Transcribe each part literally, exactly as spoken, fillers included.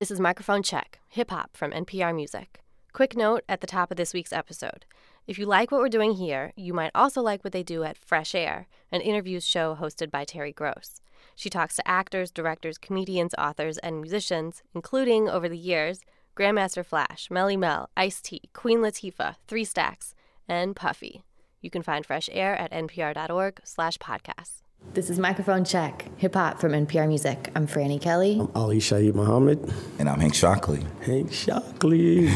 This is Microphone Check, hip-hop from N P R Music. Quick note at the top of this week's episode. If you like what we're doing here, you might also like what they do at Fresh Air, an interviews show hosted by Terry Gross. She talks to actors, directors, comedians, authors, and musicians, including, over the years, Grandmaster Flash, Melly Mel, Ice-T, Queen Latifah, Three Stacks, and Puffy. You can find Fresh Air at npr.org slash podcasts. This is Microphone Check, hip-hop from N P R Music. I'm Franny Kelly. I'm Ali Shaheed Muhammad. And I'm Hank Shockley. Hank Shockley.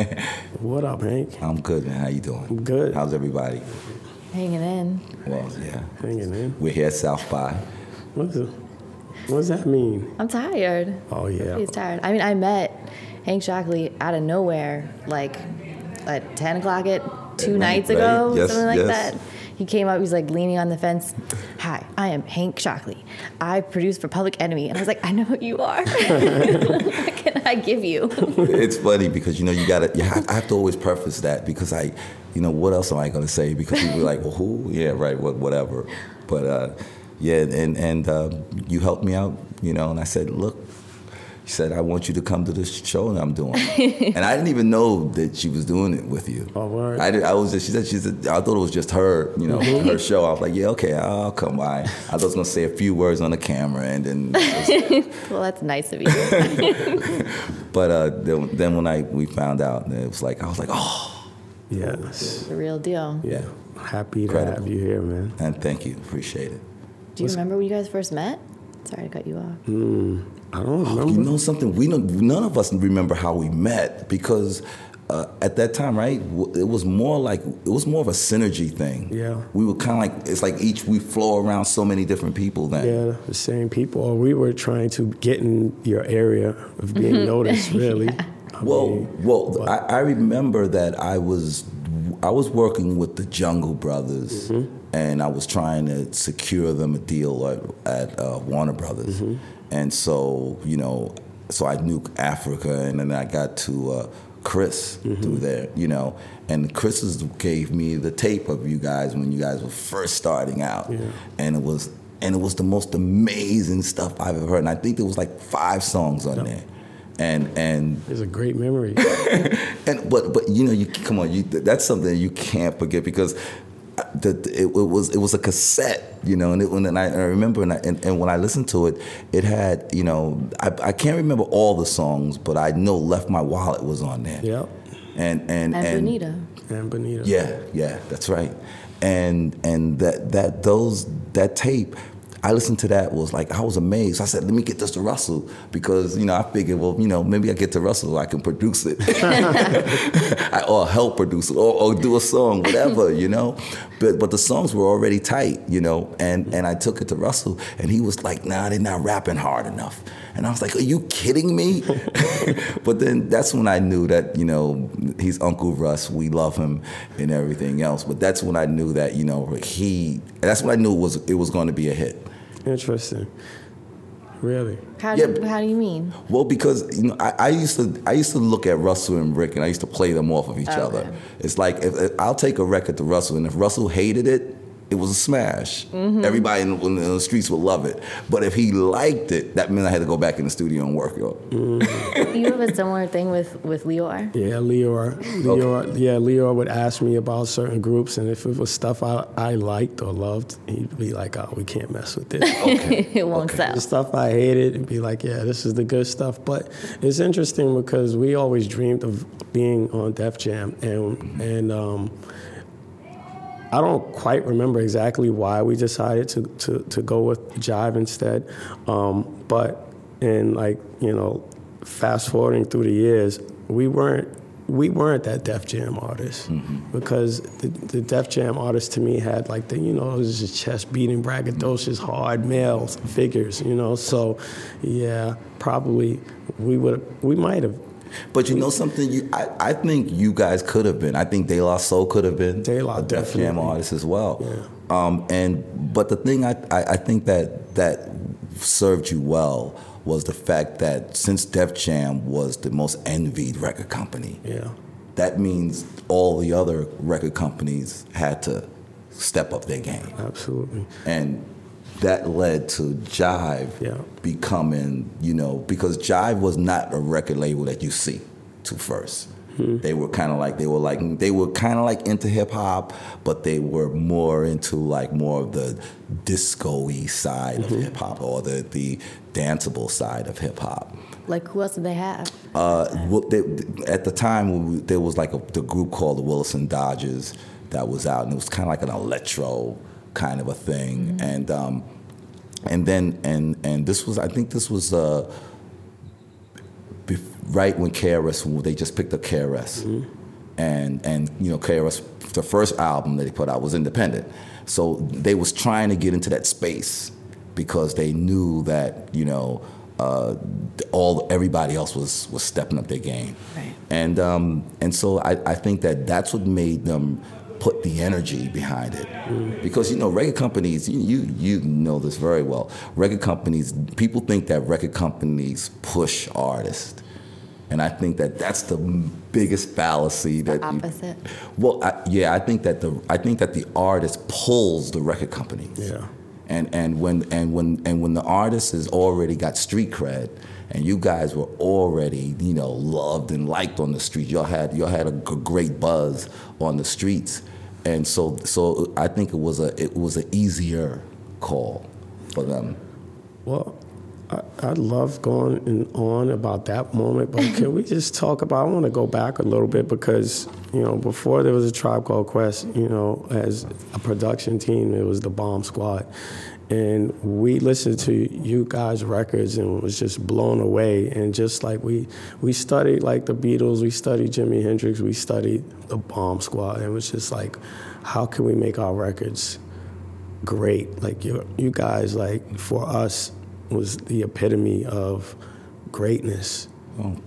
What up, Hank? I'm good, man. How you doing? I'm good. How's everybody? Hanging in. Well, yeah. Hanging in. We're here at South by. What's it? What does that mean? I'm tired. Oh, yeah. He's tired. I mean, I met Hank Shockley out of nowhere, like at ten o'clock at two Right, nights right. ago, Yes, something like yes. that. He came up, he was like leaning on the fence. Hi, I am Hank Shockley. I produce for Public Enemy. And I was like, I know who you are. What can I give you? It's funny because, you know, you gotta, you have, I have to always preface that because I, you know, what else am I gonna say? Because people are like, well, who? Yeah, right, what, whatever. But, uh, yeah, and, and uh, you helped me out, you know, and I said, look, she said, I want you to come to this show that I'm doing. And I didn't even know that she was doing it with you. Oh, word. I, did, I was just, she said, she said, I thought it was just her, you know, Mm-hmm. her show. I was like, yeah, okay, I'll come by. I thought I was going to say a few words on the camera and then. Just, Well, that's nice of you. but uh, then, then when I we found out, it was like, I was like, oh. Yes. The real deal. Yeah. Happy to Incredible. have you here, man. And thank you. Appreciate it. Do you remember when you guys first met? Sorry to cut you off. Mm, I don't remember. You know something? We don't, none of us remember how we met because uh, at that time, right, w- it was more like, it was more of a synergy thing. Yeah. We were kind of like, it's like each, we flow around so many different people then. Yeah, the same people. Or we were trying to get in your area of being noticed, really. Yeah. I Well, mean, well, but- I, I remember that I was I was working with the Jungle Brothers, Mm-hmm. and I was trying to secure them a deal at, at uh, Warner Brothers, Mm-hmm. and so you know, so I knew Africa, and then I got to uh, Chris Mm-hmm. through there, you know, and Chris is- gave me the tape of you guys when you guys were first starting out, Yeah. and it was and it was the most amazing stuff I've ever heard, and I think there was like five songs on Yep. there. And and It's a great memory. and but but you know you come on you that's something you can't forget because the, it, it was it was a cassette, you know, and it, and I, I remember and, I, and and when I listened to it, it had, you know, I, I can't remember all the songs, but I know Left My Wallet was on there. Yep. And and And, and Bonita. And Bonita. yeah, yeah, that's right. And and that that those that tape, I listened to that, was like, I was amazed. I said, let me get this to Russell because, you know, I figured, well, you know, maybe I get to Russell, I can produce it. I, or help produce it or, or do a song, whatever, you know. But but the songs were already tight, you know, and, and I took it to Russell and he was like, nah, they're not rapping hard enough. And I was like, are you kidding me? But then that's when I knew that, you know, he's Uncle Russ. We love him and everything else. But that's when I knew that, you know, he, that's when I knew it was, it was going to be a hit. Interesting. Really? How do, Yeah. how do you mean? Well, because, you know, I, I used to I used to look at Russell and Rick and I used to play them off of each Okay. other. It's like, if, if I'll take a record to Russell, and if Russell hated it, it was a smash. Mm-hmm. Everybody in, in the streets would love it. But if he liked it, that meant I had to go back in the studio and work on it. You have a similar thing with, with Leor? Yeah, Leor. Leor yeah, Leor would ask me about certain groups, and if it was stuff I, I liked or loved, he'd be like, oh, we can't mess with this. It won't sell. The stuff I hated, and be like, yeah, this is the good stuff. But it's interesting because we always dreamed of being on Def Jam, and and um, I don't quite remember exactly why we decided to, to, to go with Jive instead. Um, but in like, you know, fast forwarding through the years, we weren't we weren't that Def Jam artist mm-hmm. because the, the Def Jam artists to me had like the, you know, it was just chest beating, braggadocious, hard male figures, you know. So, yeah, probably we would we might have. But you know something? You, I, I think you guys could have been. I think De La Soul could have been De La, a Def Jam definitely. artist as well. Yeah. Um, and but the thing I, I, I think that that served you well was the fact that since Def Jam was the most envied record company, Yeah. that means all the other record companies had to step up their game. Absolutely. And that led to Jive Yeah. becoming, you know, because Jive was not a record label that you see to first. Hmm. They were kind of like they were like they were kind of like into hip hop, but they were more into like more of the disco-y side mm-hmm. of hip hop or the the danceable side of hip hop. Like who else did they have? Uh, well, they, at the time, we, there was like a, the group called the Wilson Dodgers that was out, and it was kind of like an electro kind of a thing. Mm-hmm. And um, and then and and this was I think this was. Uh, Right when K R S, they just picked up K R S, mm-hmm. and and you know K R S, the first album that they put out was independent, so they was trying to get into that space because they knew that you know uh, all everybody else was was stepping up their game, right. and um, and so I, I think that that's what made them put the energy behind it, mm. because you know record companies, you, you you know this very well. Record companies, people think that record companies push artists. And I think that that's the biggest fallacy. The that opposite. You, well, I, yeah, I think that the I think that the artist pulls the record company. Yeah. And and when and when and when the artist has already got street cred, and you guys were already you know loved and liked on the street, y'all had y'all had a g- great buzz on the streets, and so so I think it was a it was an easier call for them. Well. I, I love going in, on about that moment, but can we just talk about, I want to go back a little bit because, you know, before there was a Tribe Called Quest, you know, as a production team, it was the Bomb Squad. And we listened to you guys' records and was just blown away. And just like we we studied like the Beatles, we studied Jimi Hendrix, we studied the Bomb Squad. And it was just like, how can we make our records great? Like you, you guys, like for us, was the epitome of greatness. Well,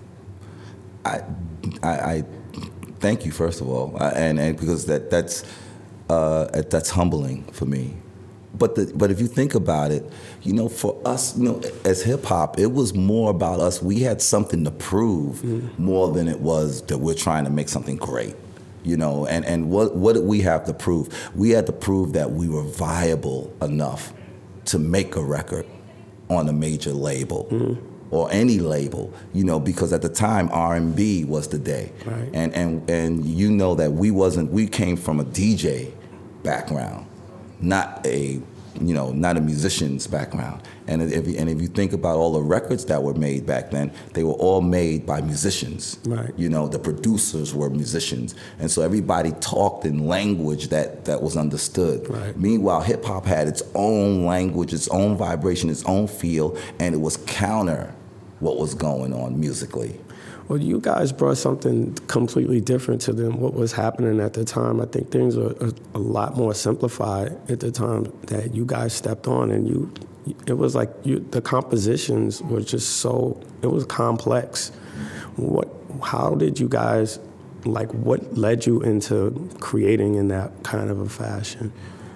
I, I, I thank you first of all, I, and and because that that's uh, that's humbling for me. But the, but if you think about it, you know, for us, you know, as hip hop, it was more about us. We had something to prove mm-hmm. more than it was that we're trying to make something great. You know, and and what what did we have to prove? We had to prove that we were viable enough to make a record on a major label mm-hmm. or any label, you know, because at the time R and B was the day, right. and and and you know that we wasn't. We came from a D J background, not a you know not a musician's background. And if and if you think about all the records that were made back then, they were all made by musicians. Right. You know, the producers were musicians, and so everybody talked in language that, that was understood. Right. Meanwhile, hip hop had its own language, its own vibration, its own feel, and it was counter what was going on musically. Well, you guys brought something completely different to them. What was happening at the time, I think things were a, a lot more simplified at the time that you guys stepped on, and you. It was like you, the compositions were just so, it was complex. What, how did you guys, like what led you into creating in that kind of a fashion?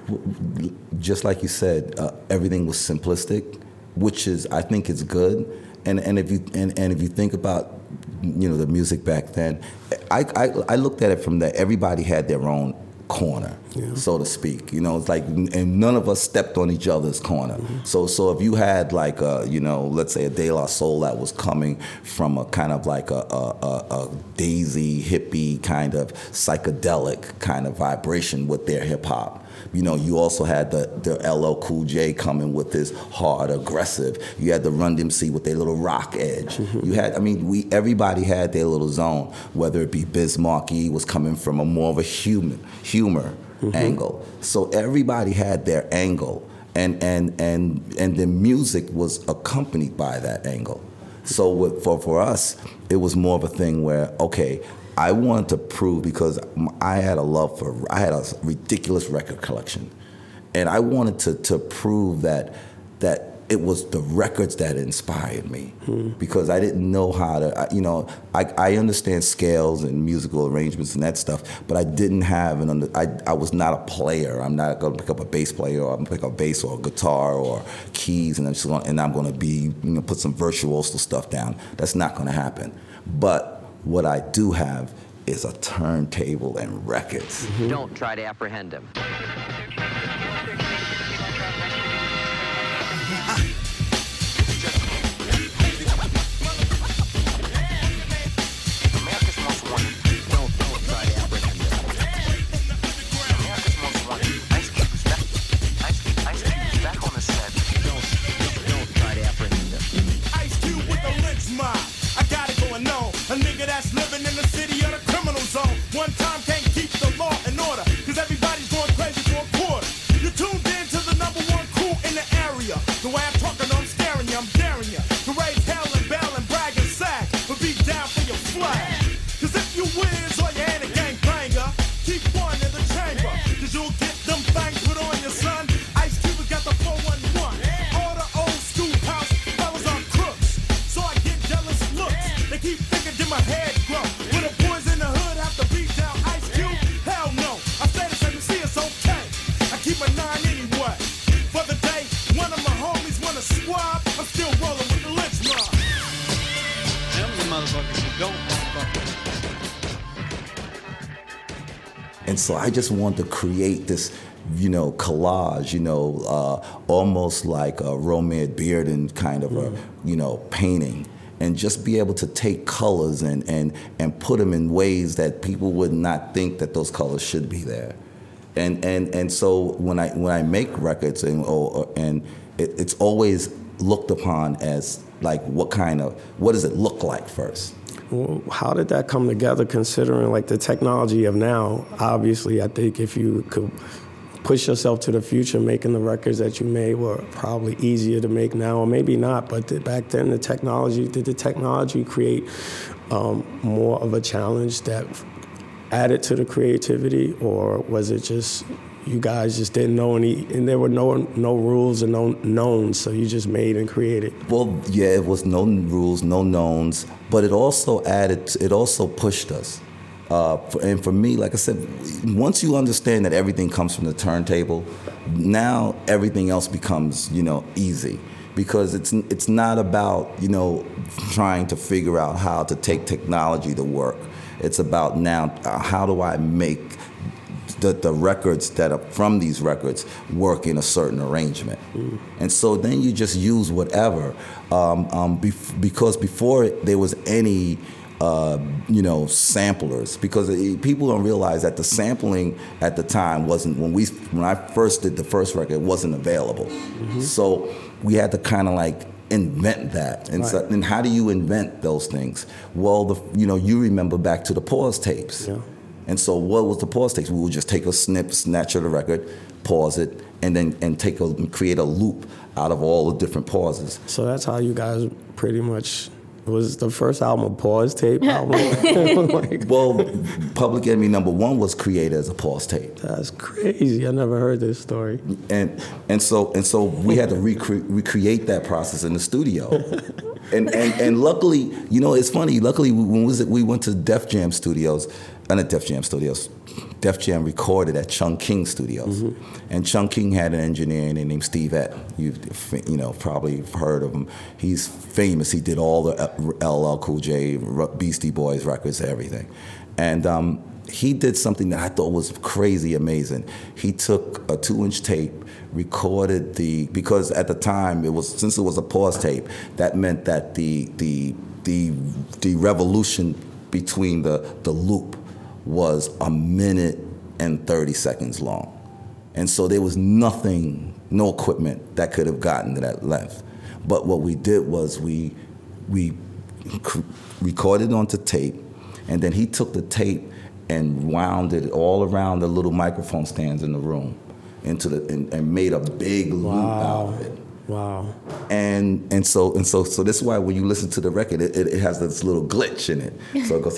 Just like you said, uh, everything was simplistic, which is, I think is good. And and if you and, and if you think about, you know, the music back then, I, I, I looked at it from that everybody had their own corner, yeah. so to speak. You know, it's like, and none of us stepped on each other's corner. Mm-hmm. So, so if you had like a, you know, let's say a De La Soul that was coming from a kind of like a, a, a, a Daisy hippie kind of psychedelic kind of vibration with their hip hop. You know, you also had the, the L L Cool J coming with this hard, aggressive. You had the Run D M C with their little rock edge. Mm-hmm. You had, I mean, we everybody had their little zone, whether it be Biz Markie was coming from a more of a human, humor mm-hmm. angle. So everybody had their angle, and and and and the music was accompanied by that angle. So with, for for us, it was more of a thing where, okay, I wanted to prove, because I had a love for, I had a ridiculous record collection, and I wanted to to prove that that it was the records that inspired me, hmm. because I didn't know how to, you know, I, I understand scales and musical arrangements and that stuff, but I didn't have an, under, I, I was not a player. I'm not going to pick up a bass player, or I'm going to pick up a bass or a guitar or keys, and I'm just gonna, and I'm going to be, you know, put some virtuoso stuff down. That's not going to happen. But what I do have is a turntable and records. Mm-hmm. Don't try to apprehend him. making my head grow. When the boys in the hood have to beat down Ice Cube, hell no. I stay the same, you see it's okay. I keep a nine anyway. For the day, one of my homies wanna swap, I'm still rolling with the lynch mob. Them the motherfuckers who don't motherfucker. And so I just wanted to create this, you know, collage, you know, uh, almost like a Romare Bearden kind of a, you know, painting, and just be able to take colors and, and, and put them in ways that people would not think that those colors should be there. And and, and so when I when I make records and or, and it, it's always looked upon as like what kind of what does it look like first? Well, how did that come together, considering like the technology of now? Obviously, I think if you could push yourself to the future, making the records that you made were probably easier to make now, or maybe not. But the, back then, the technology, did the technology create um, more of a challenge that added to the creativity, or was it just you guys just didn't know any, and there were no no rules and no knowns, so you just made and created? Well, yeah, it was no rules, no knowns, but it also added, it also pushed us. Uh, for, and for me, like I said, once you understand that everything comes from the turntable, now everything else becomes, you know, easy. Because it's it's not about, you know, trying to figure out how to take technology to work. It's about now, uh, how do I make the, the records that are from these records work in a certain arrangement? Mm. And so then you just use whatever. Um, um, bef- because before there was any, uh, you know, samplers, because it, people don't realize that the sampling at the time wasn't, when we when I first did the first record, it wasn't available. Mm-hmm. So we had to kind of like invent that. And right. so, and how do you invent those things? Well, the, you know, you remember back to the pause tapes. Yeah. And so what was the pause tapes? We would just take a snip, snatch of the record, pause it, and then and take a create a loop out of all the different pauses. So that's how you guys pretty much, was the first album a pause tape album? Like, well, Public Enemy number one was created as a pause tape. That's crazy. I never heard this story. And and so and so we had to recre- recreate that process in the studio. And, and and luckily, you know, it's funny. Luckily, when was it, we went to Def Jam Studios, uh, not Def Jam Studios. Def Jam recorded at Chung King Studios, mm-hmm. and Chung King had an engineer named Steve Ett. You've you know probably heard of him. He's famous. He did all the L L Cool J, Beastie Boys records, everything, and um, he did something that I thought was crazy amazing. He took a two-inch tape, recorded the, because at the time it was, since it was a pause tape, that meant that the the the the revolution between the the loop was a minute and thirty seconds long. And so there was nothing, no equipment that could have gotten to that length. But what we did was we we recorded onto tape, and then he took the tape and wound it all around the little microphone stands in the room into the and, and made a big loop wow. out of it. Wow. And and so and so so this is why when you listen to the record, it, it, it has this little glitch in it. So it goes,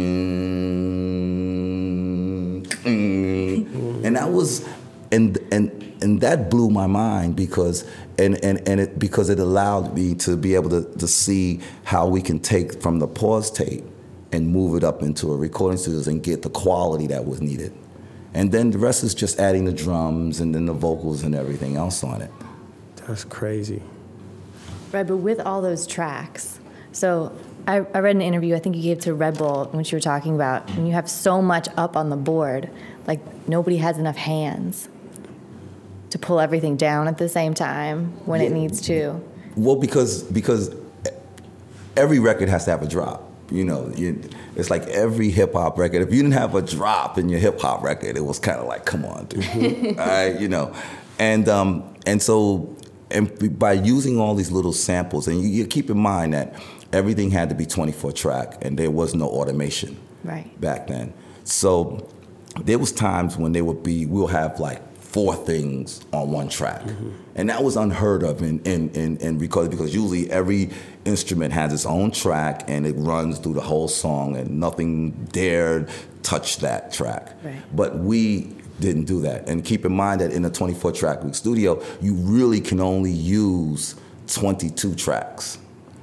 mm, mm. and that was, and and and that blew my mind because and and and it because it allowed me to be able to to see how we can take from the pause tape and move it up into a recording studios and get the quality that was needed. And then the rest is just adding the drums and then the vocals and everything else on it. That's crazy. Right, but with all those tracks, so I, I read an interview I think you gave to Red Bull, which you were talking about, when you have so much up on the board, like nobody has enough hands to pull everything down at the same time when yeah. it needs to. Well, because because every record has to have a drop. You know, you, it's like every hip hop record. If you didn't have a drop in your hip hop record, it was kind of like, come on, dude. All right, you know, and um, and so. And by using all these little samples, and you, you keep in mind that everything had to be twenty-four track, and there was no automation right. back then. So there was times when there would be, we'll have like four things on one track. Mm-hmm. And that was unheard of in, in, in, in because, because usually every instrument has its own track, and it runs through the whole song, and nothing dared touch that track. Right. But we didn't do that. And keep in mind that in a twenty-four track studio, you really can only use twenty-two tracks.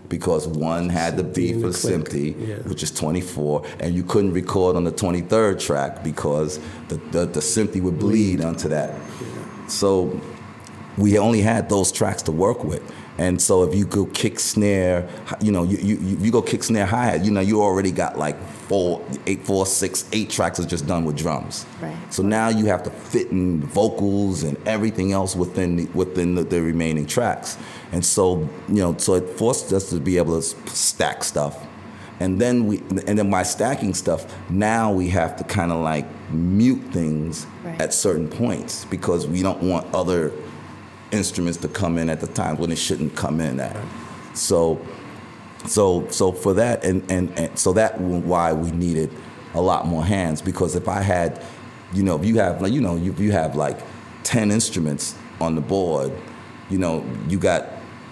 because one had to be for Simpty, yeah. which is twenty-four, and you couldn't record on the twenty-third track because the, the, the Simpty would bleed onto that. Yeah. So we only had those tracks to work with. And so if you go kick snare, you know, you, you, you go kick snare hi-hat, you know, you already got like four, eight, four, six, eight tracks are just done with drums. Right. So now you have to fit in vocals and everything else within the, within the, the remaining tracks. And so, you know, so it forced us to be able to stack stuff. And then we, and then by stacking stuff, now we have to kind of like mute things right. at certain points because we don't want other instruments to come in at the time when it shouldn't come in at. So, so, so for that, and, and, and so that why we needed a lot more hands, because if I had, you know, if you have like, you know, if you have like ten instruments on the board, you know, you got,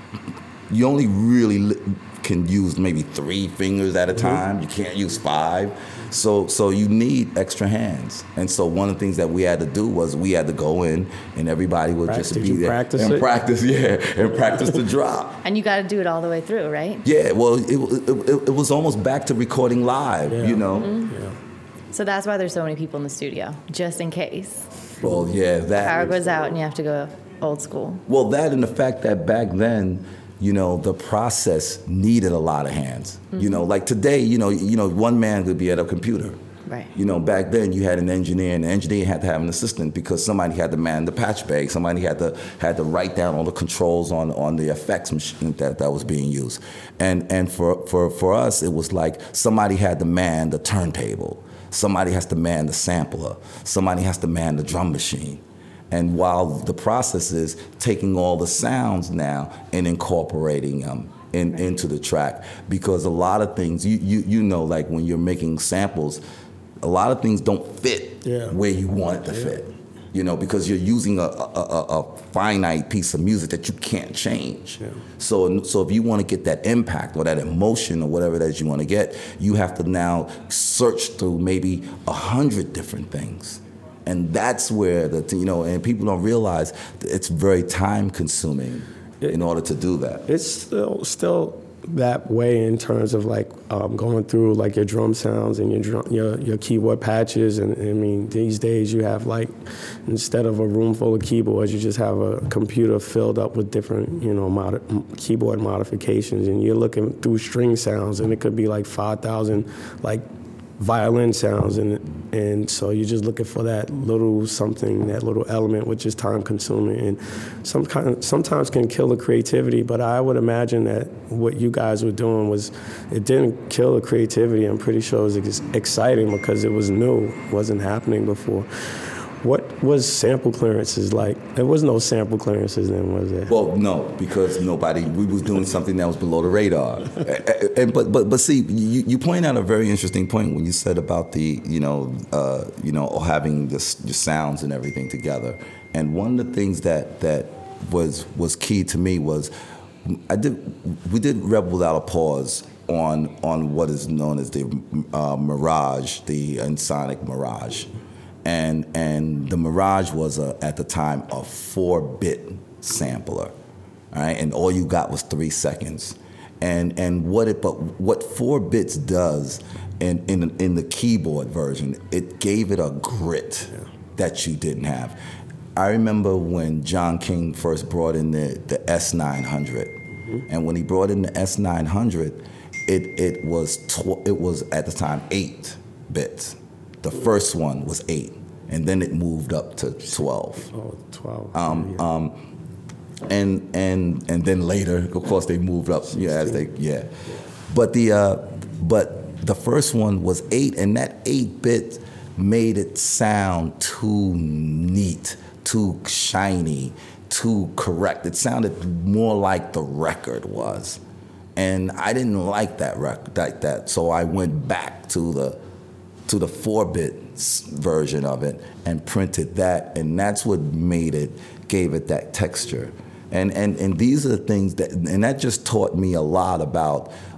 you only really li- can use maybe three fingers at a time. You can't use five. So so you need extra hands. And so one of the things that we had to do was we had to go in and everybody would Practice, just did be you there practice and it? practice, yeah, and practice the drop. And you got to do it all the way through, right? Yeah, well, it, it, it, it was almost back to recording live, Yeah. you know? Mm-hmm. Yeah. So that's why there's so many people in the studio, just in case. Well, yeah, that. Power goes out and you have to go old school. Well, that and the fact that back then, you know, the process needed a lot of hands. Mm-hmm. You know, like today, you know, you know, one man could be at a computer. Right. You know, back then you had an engineer, and the engineer had to have an assistant because somebody had to man the patch bag. Somebody had to had to write down all the controls on, on the effects machine that, that was being used. And and for, for, for us, it was like somebody had to man the turntable. Somebody has to man the sampler. Somebody has to man the drum machine. And while the process is taking all the sounds now and incorporating them in, right. into the track, because a lot of things, you, you you know, like when you're making samples, a lot of things don't fit yeah. where you want it to yeah. fit, you know, because you're using a, a, a, a finite piece of music that you can't change. Yeah. So, so if you want to get that impact or that emotion or whatever it is you want to get, you have to now search through maybe a hundred different things. And that's where, the you know, and people don't realize that it's very time consuming in order to do that. It's still still that way in terms of like um, going through like your drum sounds and your drum, your your keyboard patches. And I mean, these days you have like, instead of a room full of keyboards, you just have a computer filled up with different, you know, mod- keyboard modifications. And you're looking through string sounds, and it could be like five thousand like violin sounds, and and so you're just looking for that little something, that little element, which is time consuming and some kind of, sometimes can kill the creativity. But I would imagine that what you guys were doing was, it didn't kill the creativity. I'm pretty sure it was ex- exciting because it was new, it wasn't happening before. What was sample clearances like? There was no sample clearances then, was there? Well, no, because nobody, we was doing something that was below the radar. and, and, but but but see, you, you point out a very interesting point when you said about the, you know, uh, you know, having this, your sounds and everything together. And one of the things that that was was key to me was, I did we did Rebel Without a Pause on on what is known as the uh, Mirage, the Ensoniq Mirage. And and the Mirage was, a, at the time, a four-bit sampler, all right? And all you got was three seconds. And and what it but what four bits does in in in the keyboard version, it gave it a grit yeah. that you didn't have. I remember when John King first brought in the the S nine hundred, mm-hmm. and when he brought in the S nine hundred, it it was tw- it was at the time eight bits. The first one was eight, and then it moved up to twelve. Oh, twelve. Um, yeah. um, and and and then later, of course, they moved up. Yeah, as they yeah. But the uh, but the first one was eight, and that eight bit made it sound too neat, too shiny, too correct. It sounded more like the record was, and I didn't like that record like that. So I went back to the to the four-bit version of it and printed that, and that's what made it, gave it that texture. And and and these are the things that, and that just taught me a lot about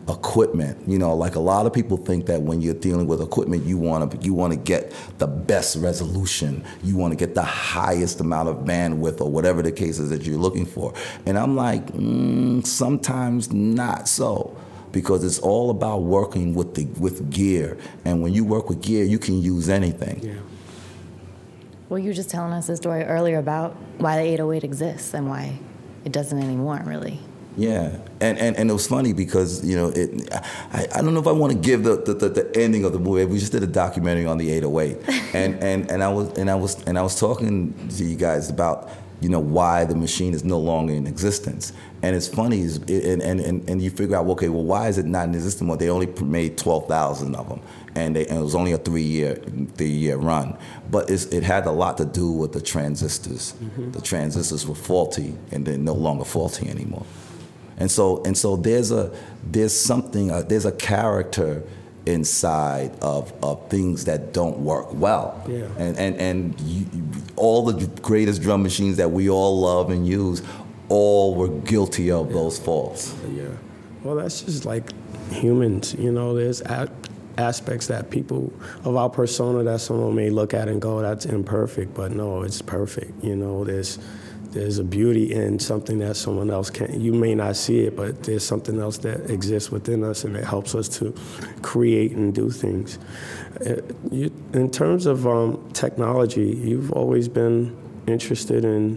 equipment. You know, like a lot of people think that when you're dealing with equipment, you want to you want to get the best resolution, you want to get the highest amount of bandwidth or whatever the case is that you're looking for. And I'm like, mm, sometimes not so. Because it's all about working with the with gear, and when you work with gear, you can use anything. Yeah. Well, you were just telling us a story earlier about why the eight oh eight exists and why it doesn't anymore, really. Yeah, and, and, and it was funny because, you know, it. I, I don't know if I want to give the, the, the ending of the movie. We just did a documentary on the eight oh eight, and, and, and I was and I was and I was talking to you guys about, you know, why the machine is no longer in existence. And it's funny, is and, and, and, and you figure out, okay, well, why is it not in existence? Well, they only made twelve thousand of them, and, they, and it was only a three-year three-year run. But it's, it had a lot to do with the transistors. Mm-hmm. The transistors were faulty, and they're no longer faulty anymore. And so, and so there's a there's something, uh, there's a character inside of, of things that don't work well. Yeah. And, and, and you, all the greatest drum machines that we all love and use, all were guilty of yeah. those faults. Yeah. Well, that's just like humans, you know, there's a- aspects that people, of our persona that someone may look at and go, that's imperfect, but no, it's perfect. You know, there's there's a beauty in something that someone else can't, you may not see it, but there's something else that exists within us and it helps us to create and do things. Uh, you, in terms of um, technology, you've always been interested in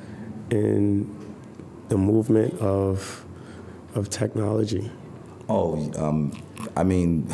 in the movement of of technology. Oh, um, I mean,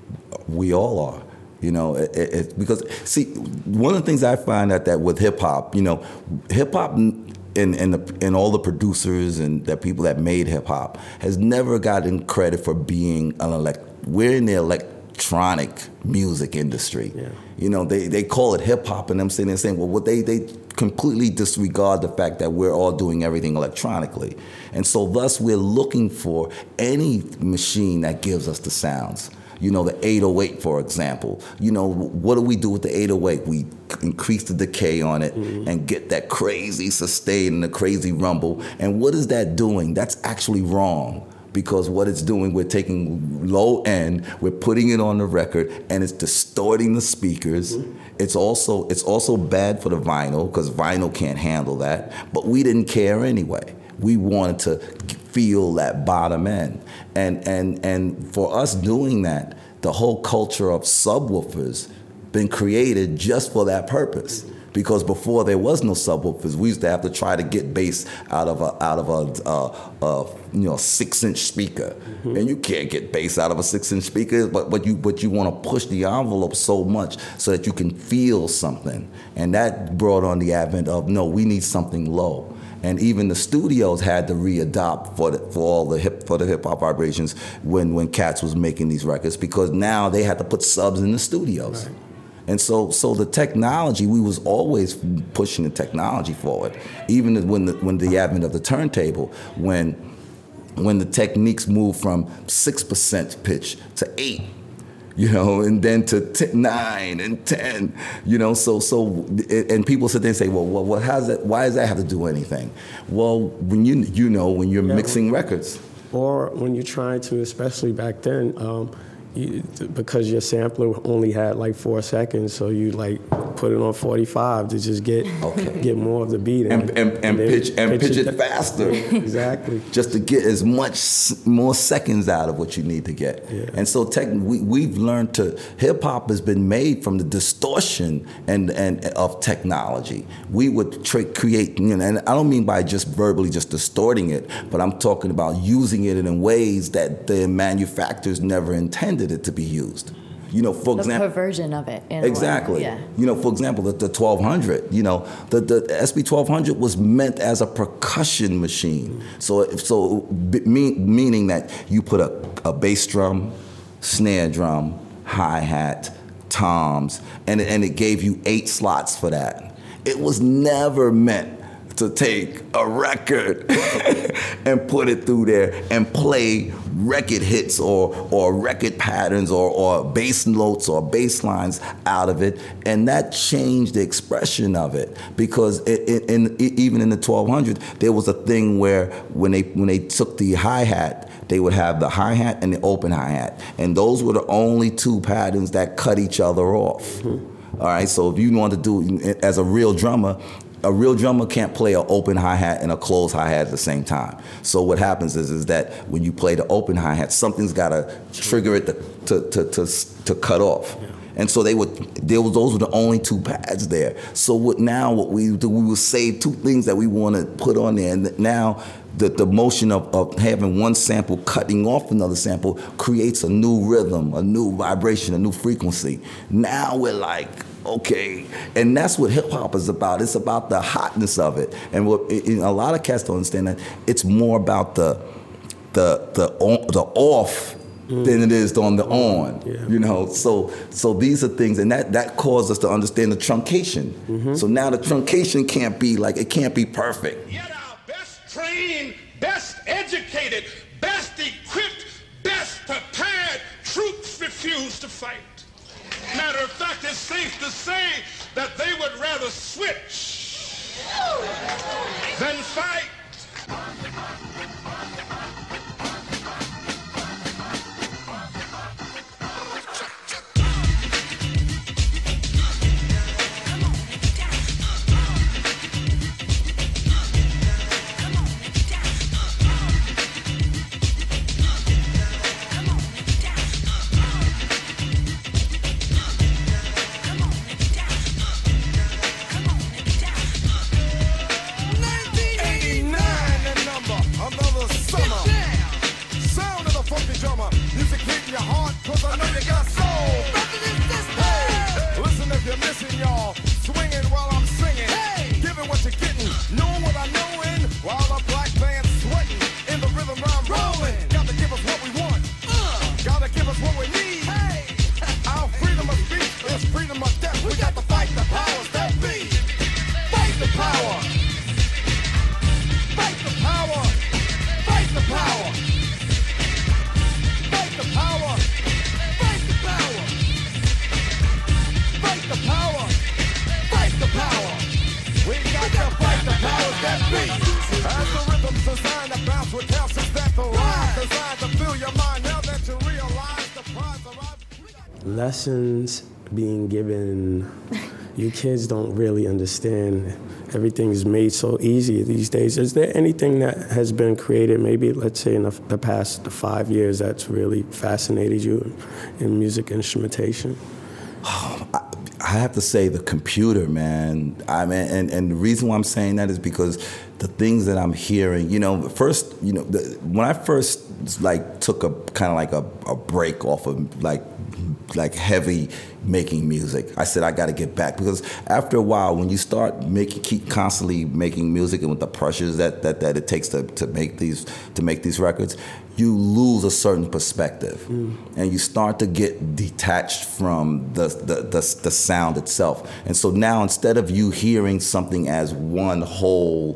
we all are. You know, it, it, it, because see, one of the things I find out that with hip hop, you know, hip hop and and the, and all the producers and the people that made hip hop has never gotten credit for being an elect. We're in the electronic music industry. Yeah. You know, they, they call it hip hop, and I'm sitting there saying, well, what they they completely disregard the fact that we're all doing everything electronically, and so thus we're looking for any machine that gives us the sounds. You know, the eight oh eight, for example. You know, what do we do with the eight oh eight? We increase the decay on it mm-hmm. and get that crazy sustain and the crazy rumble. And what is that doing? That's actually wrong. Because what it's doing, we're taking low end, we're putting it on the record, and it's distorting the speakers. Mm-hmm. It's also it's also bad for the vinyl, because vinyl can't handle that. But we didn't care anyway. We wanted to feel that bottom end. And and and for us doing that, the whole culture of subwoofers been created just for that purpose. Because before there was no subwoofers, we used to have to try to get bass out of a out of a, a, a you know six-inch speaker, mm-hmm. and you can't get bass out of a six-inch speaker. But but you but you want to push the envelope so much so that you can feel something, and that brought on the advent of no, we need something low. And even the studios had to readopt for the, for all the hip for the hip hop vibrations when when Cats was making these records, because now they had to put subs in the studios. Right. And so, so the technology, we was always pushing the technology forward. Even when the when the advent of the turntable, when when the techniques moved from six percent pitch to eight, you know, and then to t- nine and ten, you know. So, so, it, and people sit there and say, well, well, what how's that? Why does that have to do anything? Well, when you you know when you're yeah, mixing records, or when you're trying to, especially back then. Um, You, because your sampler only had like four seconds, so you like put it on forty-five to just get okay. get more of the beat in. and and, and, and pitch and pitch, pitch it, it faster. Exactly. Just to get as much more seconds out of what you need to get. Yeah. And so tech, we we've learned to hip hop has been made from the distortion and and of technology. We would tra- create, you know, and I don't mean by just verbally just distorting it, but I'm talking about using it in ways that the manufacturers never intended it to be used. You know, for the example, perversion of it. In exactly. Yeah. You know, for example, the, the twelve hundred. You know, the, the S P twelve hundred was meant as a percussion machine. So, so mean, meaning that you put a, a bass drum, snare drum, hi hat, toms, and and it gave you eight slots for that. It was never meant to take a record and put it through there and play record hits or or record patterns or, or bass notes or bass lines out of it, and that changed the expression of it. Because it, it, in, it, even in the twelve hundred, there was a thing where when they when they took the hi-hat, they would have the hi-hat and the open hi-hat. And those were the only two patterns that cut each other off. Mm-hmm. All right, so if you want to do, as a real drummer, a real drummer can't play an open hi-hat and a closed hi-hat at the same time. So what happens is, is that when you play the open hi-hat, something's got to trigger it to, to, to, to, to cut off. Yeah. And so they would, there was, those were the only two pads there. So what now what we do, we would save two things that we want to put on there. And now the, the motion of, of having one sample cutting off another sample creates a new rhythm, a new vibration, a new frequency. Now we're like, okay, and that's what hip hop is about. It's about the hotness of it, and what it, it, a lot of cats don't understand that it's more about the the the on, the off mm. than it is on the on. Yeah. You know, so so these are things, and that that caused us to understand the truncation. Mm-hmm. So now the truncation can't be like it can't be perfect. Yet our best trained, best educated, best equipped, best prepared troops refuse to fight. Matter of fact, it's safe to say that they would rather switch than fight. Lessons being given, you kids don't really understand. Everything's made so easy these days. Is there anything that has been created, maybe let's say in the, the past five years, that's really fascinated you in music instrumentation? Oh, I, I have to say the computer, man. I mean, and, and the reason why I'm saying that is because the things that I'm hearing, you know, first, you know, the, when I first like took a kind of like a, a break off of like like heavy making music, I said I got to get back, because after a while, when you start making, keep constantly making music, and with the pressures that, that, that it takes to, to make these to make these records, you lose a certain perspective, mm. and you start to get detached from the, the the the sound itself. And so now, instead of you hearing something as one whole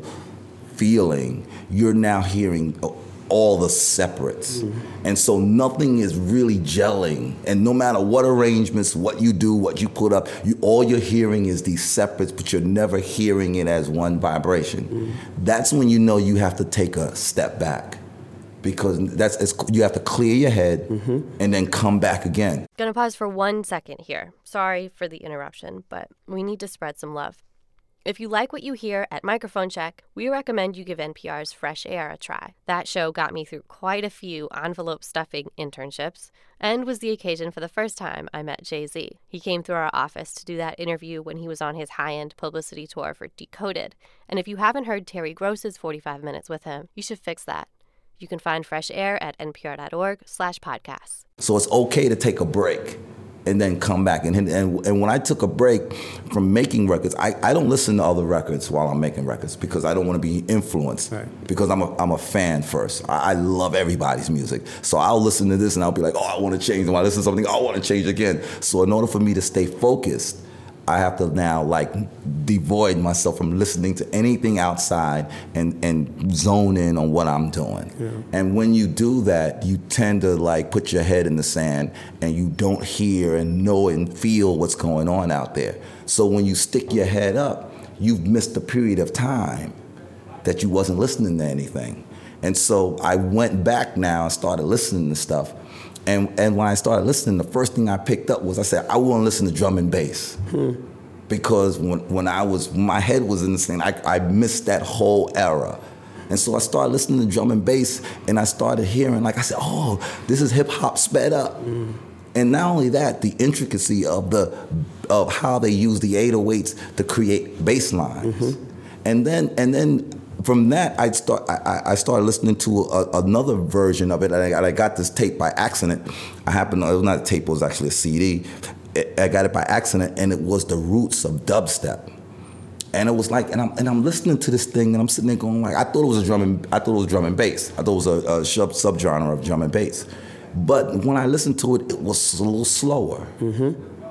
feeling, you're now hearing all the separates. Mm. And so nothing is really gelling. And no matter what arrangements, what you do, what you put up, you, all you're hearing is these separates, but you're never hearing it as one vibration. Mm. That's when you know you have to take a step back, because that's it's, you have to clear your head, mm-hmm. and then come back again. Gonna pause for one second here. Sorry for the interruption, but we need to spread some love. If you like what you hear at Microphone Check, we recommend you give N P R's Fresh Air a try. That show got me through quite a few envelope stuffing internships, and was the occasion for the first time I met Jay-Z. He came through our office to do that interview when he was on his high-end publicity tour for Decoded. And if you haven't heard Terry Gross's forty-five minutes with him, you should fix that. You can find Fresh Air at npr.org slash podcasts. So it's okay to take a break and then come back. And, and and when I took a break from making records, I, I don't listen to other records while I'm making records, because I don't want to be influenced, right. because I'm a, I'm a fan first. I, I love everybody's music. So I'll listen to this and I'll be like, oh, I want to change. And when I listen to something, oh, I want to change again. So in order for me to stay focused, I have to now like devoid myself from listening to anything outside and, and zone in on what I'm doing. Yeah. And when you do that, you tend to like put your head in the sand and you don't hear and know and feel what's going on out there. So when you stick your head up, you've missed a period of time that you wasn't listening to anything. And so I went back now and started listening to stuff. And and when I started listening, the first thing I picked up was I said, I want to listen to drum and bass. Hmm. Because when, when I was, my head was in this thing, I, I missed that whole era. And so I started listening to drum and bass, and I started hearing, like I said, oh, this is hip hop sped up. Mm. And not only that, the intricacy of the of how they use the eight oh eights to create bass lines. Mm-hmm. And then and then from that, I start I, I started listening to a, another version of it. I, I got this tape by accident. I happened to, it was not a tape, it was actually a C D. I got it by accident, and it was the roots of dubstep. And it was like, and I'm and I'm listening to this thing, and I'm sitting there going like, I thought it was a drum and I thought it was drum and bass. I thought it was a, a sub subgenre of drum and bass. But when I listened to it, it was a little slower. Mm-hmm.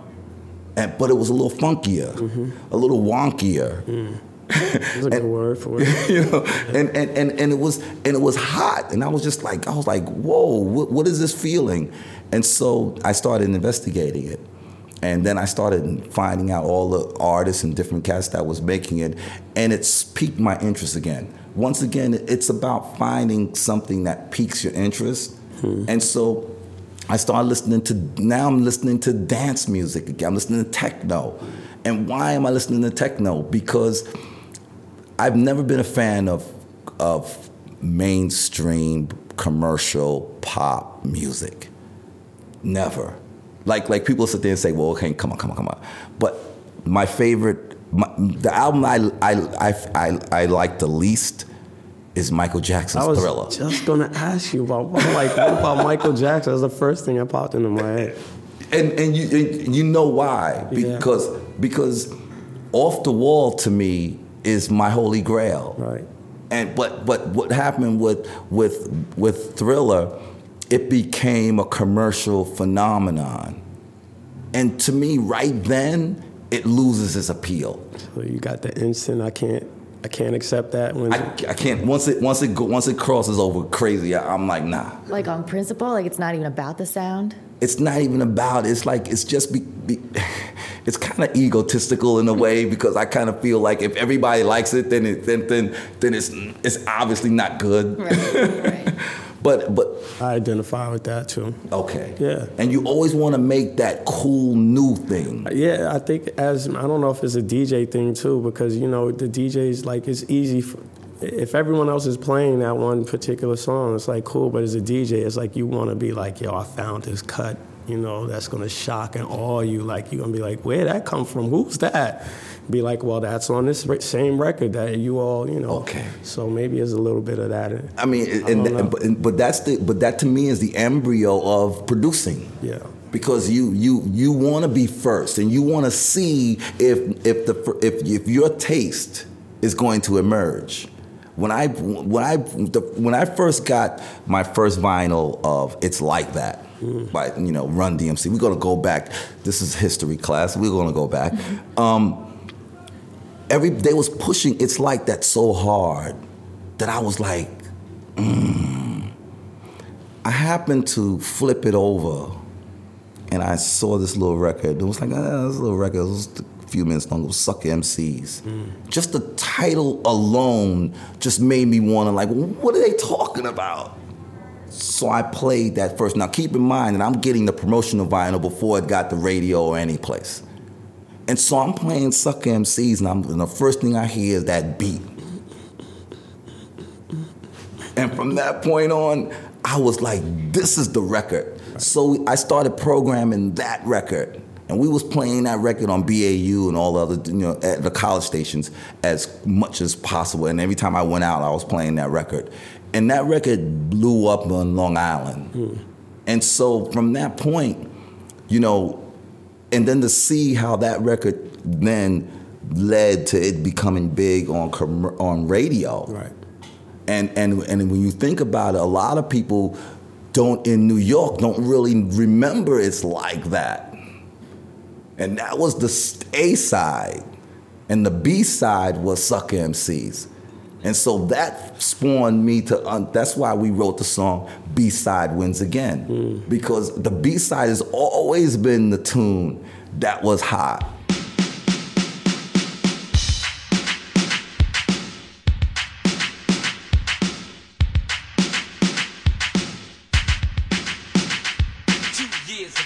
And but it was a little funkier, mm-hmm. a little wonkier. Mm. That's a good and, word for it. You know, and, and, and, and it was and it was hot, and I was just like, I was like, whoa, what, what is this feeling? And so I started investigating it. And then I started finding out all the artists and different cats that was making it, and it's piqued my interest again. Once again, it's about finding something that piques your interest. Hmm. And so I started listening to, now I'm listening to dance music again. I'm listening to techno. And why am I listening to techno? Because I've never been a fan of, of mainstream commercial pop music. Never. Like like people sit there and say, well, okay, come on, come on, come on. But my favorite, my, the album I, I, I, I, I like the least is Michael Jackson's I was Thriller. just gonna ask you about what, like what about Michael Jackson? That's the first thing that popped into my head. And and you and you know why? Because yeah. because Off the Wall to me is my holy grail. Right. And but but what happened with with with Thriller, it became a commercial phenomenon. And to me, right then, it loses its appeal. So you got the instant, I can't I can't accept that when I, I can't once it once it go, once it crosses over crazy, I, I'm like, nah. Like on principle, like it's not even about the sound? It's not even about, it's like, it's just, be, be, it's kind of egotistical in a way, because I kind of feel like if everybody likes it, then it, then then then it's it's obviously not good. Right, right. But but I identify with that too. Okay. Yeah. And you always want to make that cool new thing. Yeah, I think as I don't know if it's a D J thing too, because you know the D Js, like, it's easy for, if everyone else is playing that one particular song, it's like cool, but as a D J, it's like you want to be like, yo, I found this cut, you know, that's gonna shock and awe you. Like you're gonna be like, where'd that come from? Who's that? Be like, well, that's on this same record that you all, you know. Okay. So maybe there's a little bit of that. I mean, I and, and, but, but that's the but that to me is the embryo of producing. Yeah. Because you you you want to be first, and you want to see if if the if if your taste is going to emerge. When I when I the, when I first got my first vinyl of It's Like That mm. by you know Run D M C, we're gonna go back. This is history class. We're gonna go back. Mm-hmm. Um, every they was pushing It's Like That so hard that I was like, mm. I happened to flip it over, and I saw this little record. It was like, ah, this little record. It was a few minutes long. It was Sucker M Cs. Mm. Just the title alone just made me want to like, what are they talking about? So I played that first. Now keep in mind that I'm getting the promotional vinyl before it got the radio or any place. And so I'm playing Sucker M Cs, and, I'm, and the first thing I hear is that beat. And from that point on, I was like, this is the record. Right. So I started programming that record. And we was playing that record on B A U and all the other, you know, at the college stations as much as possible. And every time I went out, I was playing that record. And that record blew up on Long Island. Mm. And so from that point, you know, and then to see how that record then led to it becoming big on on radio. Right. And and and when you think about it, a lot of people don't in New York don't really remember It's Like That. And that was the A side, and the B side was Sucker M Cs. And so that spawned me to, uh, that's why we wrote the song B Side Wins Again. Mm. Because the B side has always been the tune that was hot.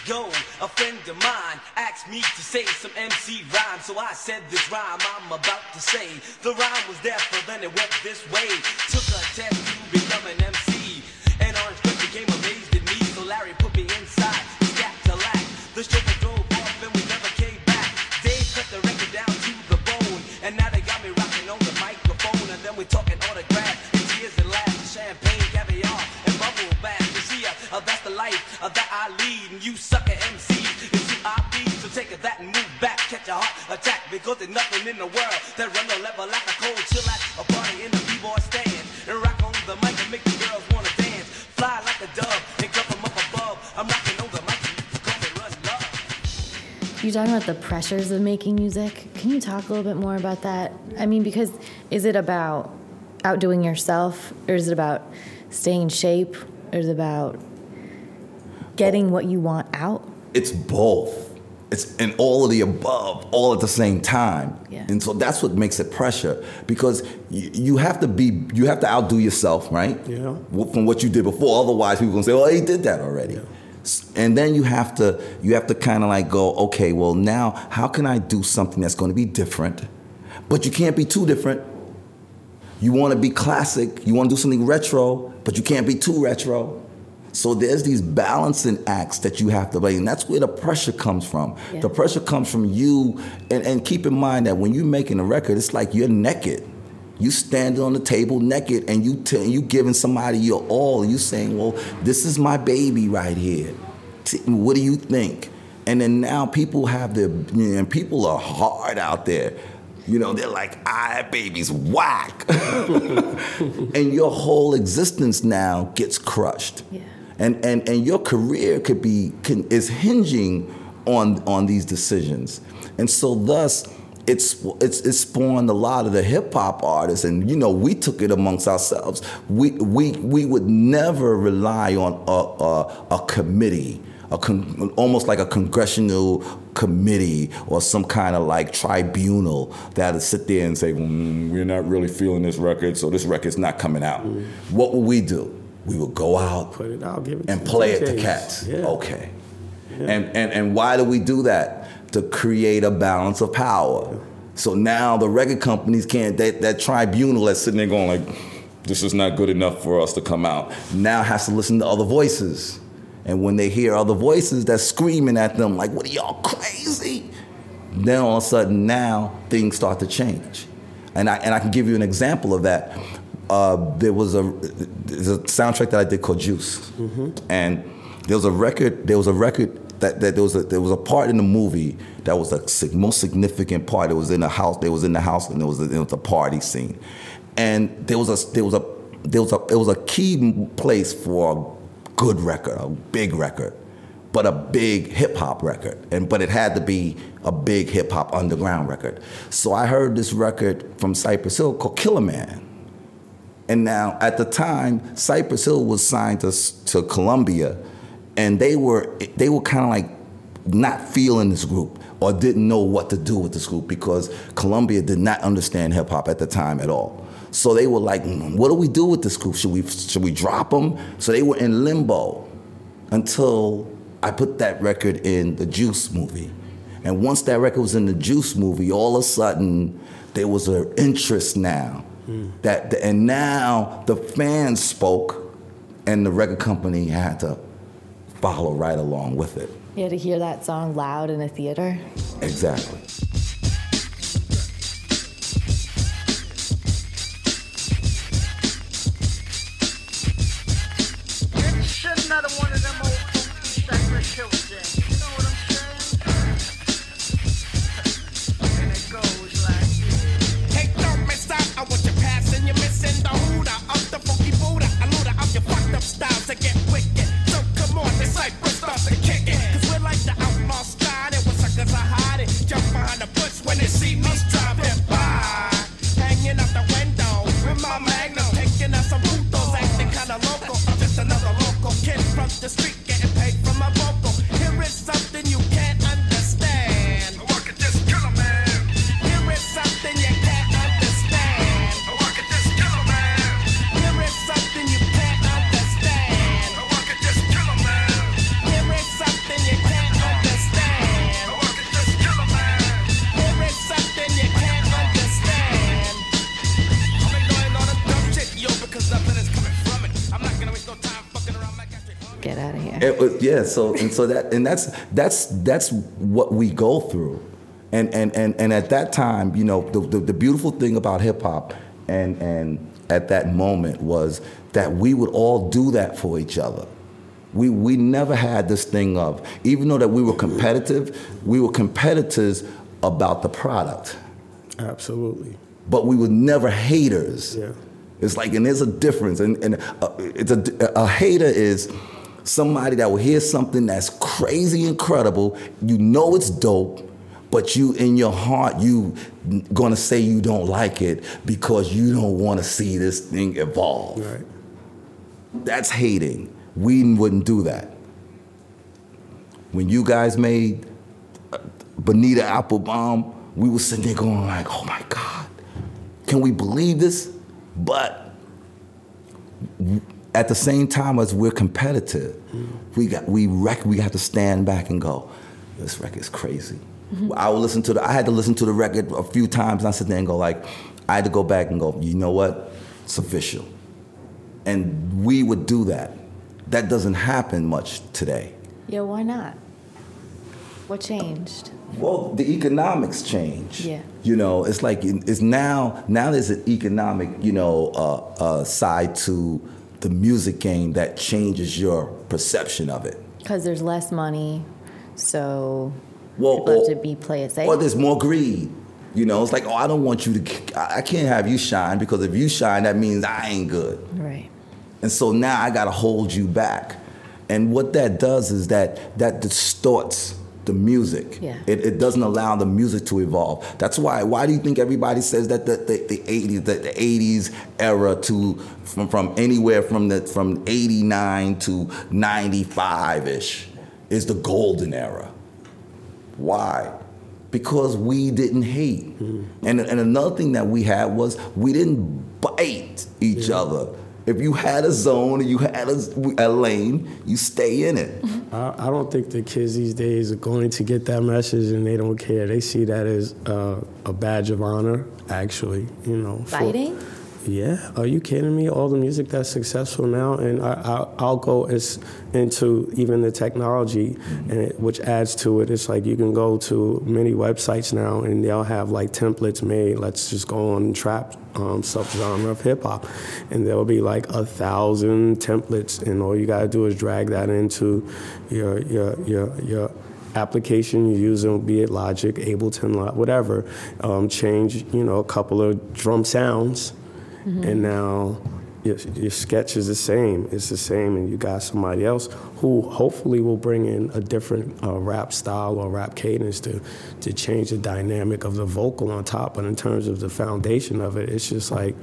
ago, a friend of mine asked me to say some M C rhyme. So I said this rhyme I'm about to say. The rhyme was there, but then it went this way. Took a test to become an M C. And Orange Cliff became amazed at me. So Larry put me inside, scat to lack. The chauffeur drove off and we never came back. Dave cut the record down to the bone. And now they got me rocking on the microphone. And then we talking autographs and tears and laughs, champagne, caviar, and bubble bath. You see, uh, uh, that's the life uh, that I lead. And you sucker M Cs is who I be. So take that and move back, catch a heart attack. Because there's nothing in the world that run the level like a cold chill at a party in the B-boy stand. And rock on the mic and make the girls wanna dance. Fly like a dove and come from up above. I'm knocking on the mic and you call me Run Love. You're talking about the pressures of making music. Can you talk a little bit more about that? I mean, because is it about outdoing yourself, or is it about staying in shape, or is it about getting what you want out? It's both. It's in all of the above, all at the same time. Yeah. And so that's what makes it pressure, because you, you have to be, you have to outdo yourself, right? Yeah. From what you did before. Otherwise, people gonna say, "Oh, he did that already." Yeah. And then you have to, you have to kind of like go, okay, well now, how can I do something that's going to be different? But you can't be too different. You want to be classic. You want to do something retro, but you can't be too retro. So there's these balancing acts that you have to play, and that's where the pressure comes from. Yeah. The pressure comes from you, and, and keep in mind that when you're making a record, it's like you're naked. You standing on the table naked, and you t- you giving somebody your all, and you saying, well, this is my baby right here. T- What do you think? And then now people have their, you know, and people are hard out there. You know, they're like, ah, that baby's whack. And your whole existence now gets crushed. Yeah. And, and and your career could be can, is hinging on on these decisions, and so thus it's it's it spawned a lot of the hip hop artists, and you know we took it amongst ourselves. We we we would never rely on a a, a committee, a con, almost like a congressional committee or some kind of like tribunal that'll sit there and say, mm, we're not really feeling this record, so this record's not coming out. Mm-hmm. What will we do? We would go out, Put it out, give it and to play it D Js. to cats. Yeah. Okay. Yeah. And, and and why do we do that? To create a balance of power. Yeah. So now the record companies can't, that, that tribunal that's sitting there going like, this is not good enough for us to come out, now has to listen to other voices. And when they hear other voices that's screaming at them like, what are y'all crazy? Then all of a sudden now things start to change. And I and I can give you an example of that. Uh, there was a, there's a soundtrack that I did called Juice, mm-hmm. and there was a record. There was a record that, that there was a there was a part in the movie that was the most significant part. It was in the house. There was in the house, and there was a, it was a party scene, and there was a there was a there was a it was a key place for a good record, a big record, but a big hip hop record, and but it had to be a big hip hop underground record. So I heard this record from Cypress Hill called Killer Man. And now, at the time, Cypress Hill was signed to, to Columbia, and they were they were kind of like not feeling this group or didn't know what to do with this group because Columbia did not understand hip hop at the time at all. So they were like, "What do we do with this group? Should we should we drop them?" So they were in limbo until I put that record in the Juice movie. And once that record was in the Juice movie, all of a sudden there was an interest now. Mm. That and now the fans spoke, and the record company had to follow right along with it. You had to hear that song loud in a theater? Exactly. It's another one of them old Cypress Hill things. You know what I'm saying? And it goes like this. Hey, don't mess up. I want you passing. You're missing the hooter of the funky Buddha. A looter of your fucked up styles to get wicked. So come on, the Cypress starts to kick it. Cause we're like the outlaw style. It was suckers are hiding. Jump behind the there. It was, yeah. So and so that and that's that's that's what we go through, and and and, and at that time, you know, the, the the beautiful thing about hip hop, and and at that moment was that we would all do that for each other. We we never had this thing of, even though that we were competitive, we were competitors about the product. Absolutely. But we were never haters. Yeah. It's like, and there's a difference, and, and uh, it's a, a hater is somebody that will hear something that's crazy incredible, you know it's dope, but you, in your heart, you gonna say you don't like it because you don't wanna see this thing evolve. Right. That's hating. We wouldn't do that. When you guys made Bonita Applebum, we were sitting there going like, oh my God, can we believe this? But at the same time as we're competitive, mm-hmm. we got we rec- we have to stand back and go, this record's crazy. Mm-hmm. I would listen to the I had to listen to the record a few times, and I sit there and go like, I had to go back and go, you know what? It's official. And we would do that. That doesn't happen much today. Yeah, why not? What changed? Well, the economics change. Yeah. You know, it's like it's now. Now there's an economic, you know, uh, uh, side to the music game that changes your perception of it. Because there's less money, so well, people or, have to be play it safe. Or there's more greed. You know, it's like, oh, I don't want you to. I can't have you shine because if you shine, that means I ain't good. Right. And so now I got to hold you back, and what that does is that that distorts the music. Yeah. It, it doesn't allow the music to evolve. That's why. Why do you think everybody says that the the, the eighties the, the eighties era to from from anywhere from the from eighty-nine to ninety-five ish is the golden era? Why? Because we didn't hate. Mm-hmm. And and another thing that we had was we didn't bite each yeah. other. If you had a zone and you had a, a lane, you stay in it. I, I don't think the kids these days are going to get that message and they don't care. They see that as uh, a badge of honor, actually. You know, for, fighting? Yeah. Are you kidding me? All the music that's successful now, and I, I, I'll go as into even the technology, mm-hmm. and it, which adds to it. It's like you can go to many websites now, and they'll have like templates made. Let's just go on trap um, subgenre of hip hop, and there'll be like a thousand templates, and all you gotta do is drag that into your your your your. application you're using, be it Logic, Ableton, whatever. Um, change, you know, a couple of drum sounds. Mm-hmm. And now your, your sketch is the same. It's the same, and you got somebody else who hopefully will bring in a different uh, rap style or rap cadence to to change the dynamic of the vocal on top. But in terms of the foundation of it, it's just like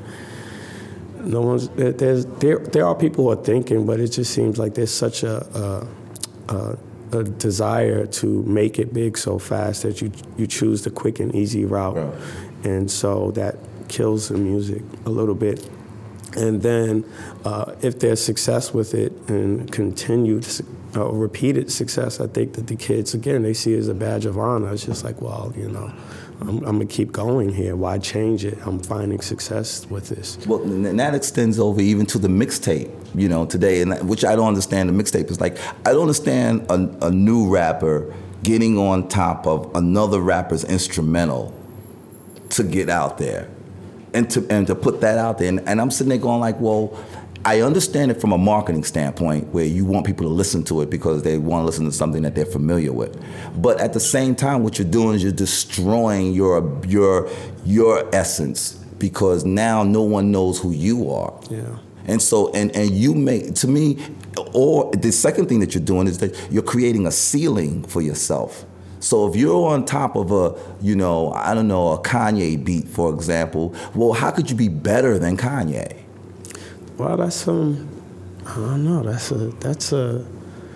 no one's there's there. There are people who are thinking, but it just seems like there's such a, a, a a desire to make it big so fast that you you choose the quick and easy route, right. And so that kills the music a little bit. And then uh, if there's success with it and continued uh, repeated success, I think that the kids, again, they see it as a badge of honor. It's just like, well, you know, I'm, I'm gonna keep going here. Why change it? I'm finding success with this. Well, and that extends over even to the mixtape, you know, today, and that, which I don't understand. The mixtape is like, I don't understand a, a new rapper getting on top of another rapper's instrumental to get out there. And to and to put that out there, and, and I'm sitting there going like, well, I understand it from a marketing standpoint, where you want people to listen to it because they want to listen to something that they're familiar with. But at the same time, what you're doing is you're destroying your your your essence, because now no one knows who you are. Yeah. And so, and and you make, to me, or the second thing that you're doing is that you're creating a ceiling for yourself. So if you're on top of a, you know, I don't know, a Kanye beat, for example, well, how could you be better than Kanye? Well, that's, um, I don't know, that's a, that's a,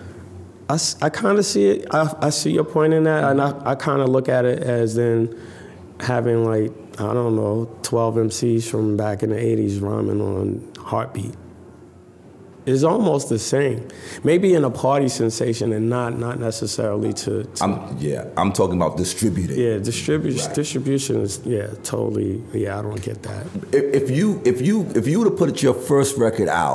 I, I kind of see it, I, I see your point in that, and I, I kind of look at it as then having like, I don't know, twelve M Cs from back in the eighties rhyming on Heartbeat. It's almost the same. Maybe in a party sensation and not not necessarily to... to I'm, yeah, I'm talking about distributing. Yeah, distribu- right. distribution is, yeah, totally, yeah, I don't get that. If, if you if you if you would have put your first record out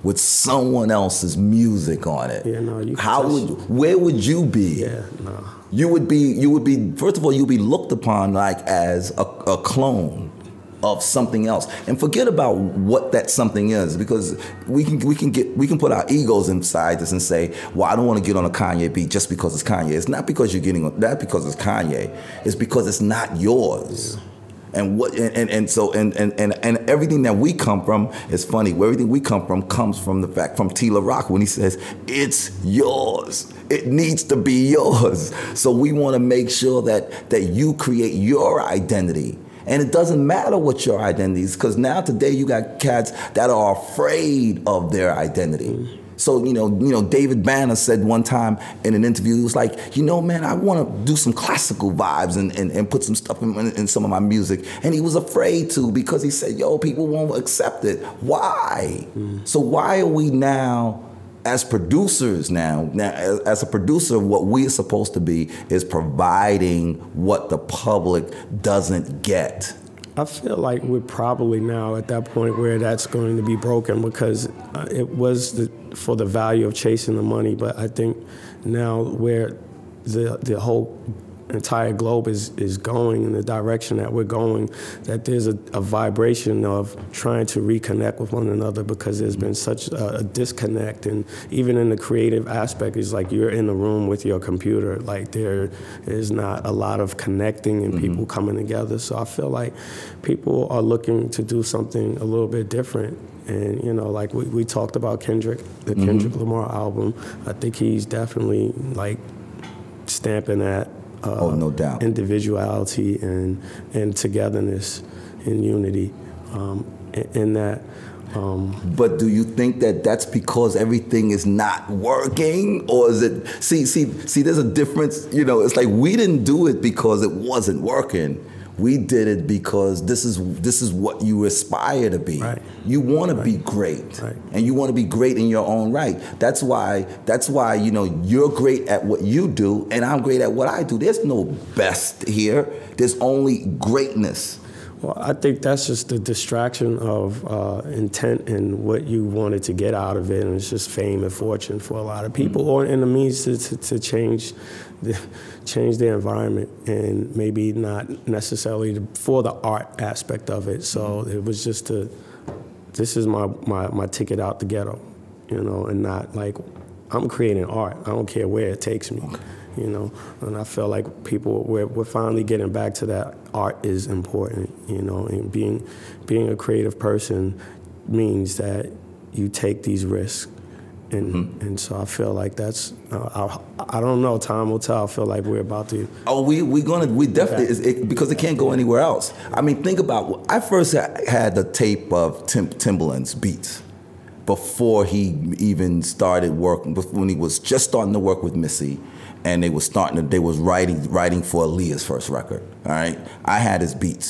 with someone else's music on it. Yeah, no, you How just- would, where would you be? Yeah, no. You would be, you would be, first of all, you'd be looked upon like as a, a clone of something else. And forget about what that something is, because we can we can get we can put our egos inside this and say, well, I don't want to get on a Kanye beat just because it's Kanye. It's not because you're getting on, not because it's Kanye. It's because it's not yours. And what and, and, and so and, and, and, and everything that we come from is funny. Everything we come from comes from the fact from T La Rock when he says it's yours. It needs to be yours. So we want to make sure that that you create your identity. And it doesn't matter what your identity is, because now today you got cats that are afraid of their identity. So, you know, you know, David Banner said one time in an interview, he was like, you know, man, I want to do some classical vibes and, and, and put some stuff in, in some of my music. And he was afraid to, because he said, yo, people won't accept it. Why? Mm. So why are we now, as producers now, now as, as a producer, what we are supposed to be is providing what the public doesn't get? I feel like we're probably now at that point where that's going to be broken, because uh, it was the, for the value of chasing the money. But I think now where the the whole entire globe is, is going in the direction that we're going, that there's a, a vibration of trying to reconnect with one another, because there's been such a, a disconnect. And even in the creative aspect, it's like you're in the room with your computer. Like there is not a lot of connecting and mm-hmm. people coming together. So I feel like people are looking to do something a little bit different. And, you know, like we, we talked about Kendrick, the mm-hmm. Kendrick Lamar album. I think he's definitely like stamping that Uh, oh, no doubt. individuality and and togetherness and unity um, in, in that. Um, but do you think that that's because everything is not working, or is it? See, see, see. There's a difference. You know, it's like we didn't do it because it wasn't working. We did it because this is this is what you aspire to be. Right. You want right. to be great, right. and you want to be great in your own right. That's why. That's why you know you're great at what you do, and I'm great at what I do. There's no best here. There's only greatness. Well, I think that's just the distraction of uh, intent and what you wanted to get out of it, and it's just fame and fortune for a lot of people, mm-hmm. or in the means to, to, to change, the, change their environment, and maybe not necessarily for the art aspect of it. So mm-hmm. it was just to, this is my, my, my ticket out the ghetto, you know, and not like, I'm creating art. I don't care where it takes me. Okay. You know, and I feel like people, we're, we're finally getting back to that. Art is important, you know, and being being a creative person means that you take these risks. And mm-hmm. and so I feel like that's, uh, I, I don't know, time will tell. I feel like we're about to. Oh, we, we're going to, we definitely, it's, it, because it can't go anywhere else. I mean, think about, I first had the tape of Tim, Timbaland's beats before he even started working, when he was just starting to work with Missy. And they was starting to, they was writing writing for Aaliyah's first record, all right? I had his beats.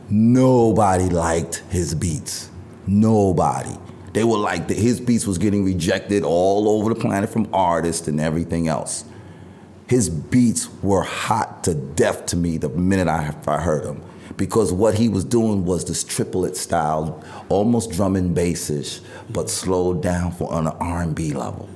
Nobody liked his beats. Nobody. They were like, his beats was getting rejected all over the planet from artists and everything else. His beats were hot to death to me the minute I, I heard them, because what he was doing was this triplet style, almost drum and bassish, but slowed down for on an R and B level.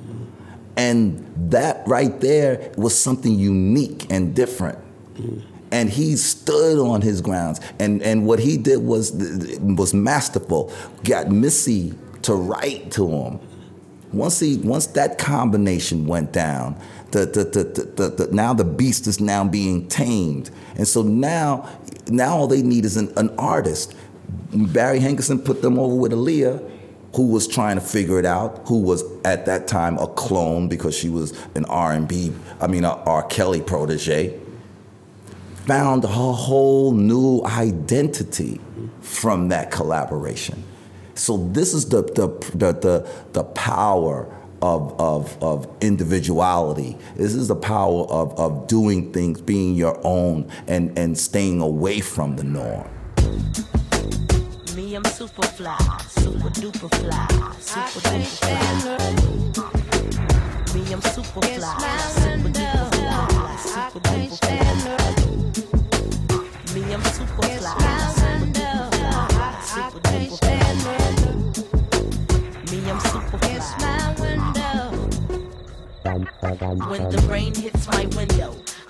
And that right there was something unique and different. Mm. And he stood on his grounds. And, and what he did was, was masterful. Got Missy to write to him. Once he, once that combination went down, the, the, the, the, the, the, now the beast is now being tamed. And so now, now all they need is an, an artist. Barry Hankerson put them over with Aaliyah, who was trying to figure it out, who was at that time a clone because she was an R and B, I mean, a R. Kelly protege, found her whole new identity from that collaboration. So this is the the the the, the power of, of of individuality. This is the power of, of doing things, being your own, and, and staying away from the norm. Me, I'm super fly, super duper fly, super duper fly. Me, I'm super fly, super duper fly, super duper fly. Me, I'm super fly, super duper fly, super duper fly. Me, I'm super fly.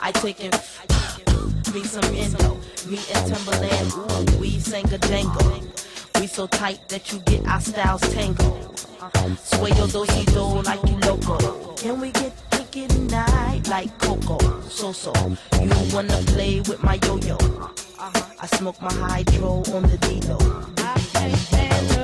I taking me some endo. Me and Timberland, ooh, we sang a jangle. We so tight that you get our styles tangled. Sway your do-si-do like you loco. Can we get kinky tonight like Coco? So-so, you wanna play with my yo-yo? I smoke my hydro on the D-Lo. I can't stand her.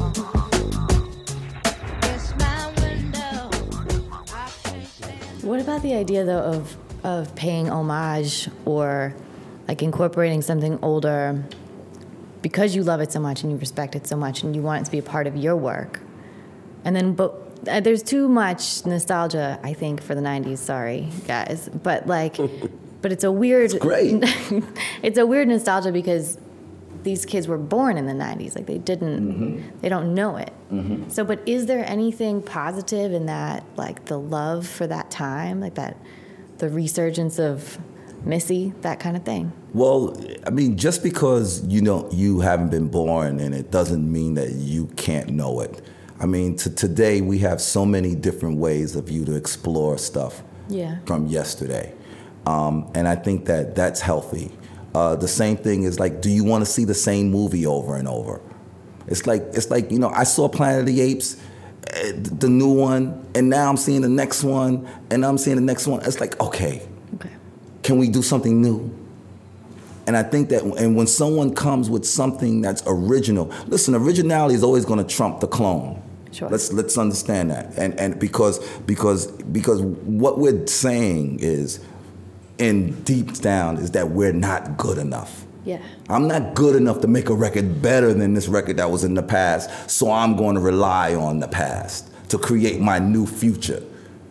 It's my window. I can't stand her. What about the idea, though, of of paying homage or like incorporating something older because you love it so much and you respect it so much and you want it to be a part of your work? And then, but uh, there's too much nostalgia, I think, for the nineties. Sorry, guys, but like, but it's a weird. It's great. It's a weird nostalgia because these kids were born in the nineties. Like they didn't, mm-hmm. they don't know it. Mm-hmm. So, but is there anything positive in that, like the love for that time, like that, the resurgence of Missy, that kind of thing? Well, I mean, just because you know you haven't been born in it doesn't mean that you can't know it. I mean, to today we have so many different ways of you to explore stuff yeah. from yesterday, um, and I think that that's healthy. Uh, the same thing is like, do you want to see the same movie over and over? It's like it's like you know, I saw Planet of the Apes, uh, the new one, and now I'm seeing the next one, and I'm seeing the next one. It's like, okay, okay, can we do something new? And I think that, and when someone comes with something that's original, listen, originality is always going to trump the clone. Sure. Let's let's understand that, and and because because because what we're saying is, in deep down, is that we're not good enough. Yeah. I'm not good enough to make a record better than this record that was in the past, so I'm going to rely on the past to create my new future.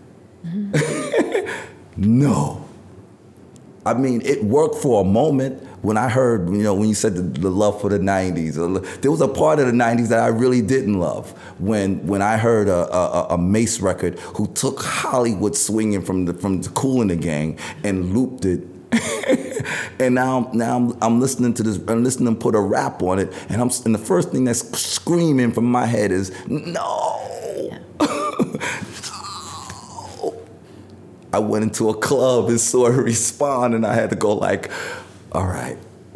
Mm-hmm. No. I mean, it worked for a moment. When I heard, you know, when you said the, the love for the nineties, there was a part of the nineties that I really didn't love. When when I heard a, a, a Mace record who took Hollywood swinging from the from the Kool and the Gang and looped it, and now now I'm, I'm listening to this, I'm listening to him put a rap on it, and I'm and the first thing that's screaming from my head is no. Yeah. I went into a club and saw her respond, and I had to go like, all right.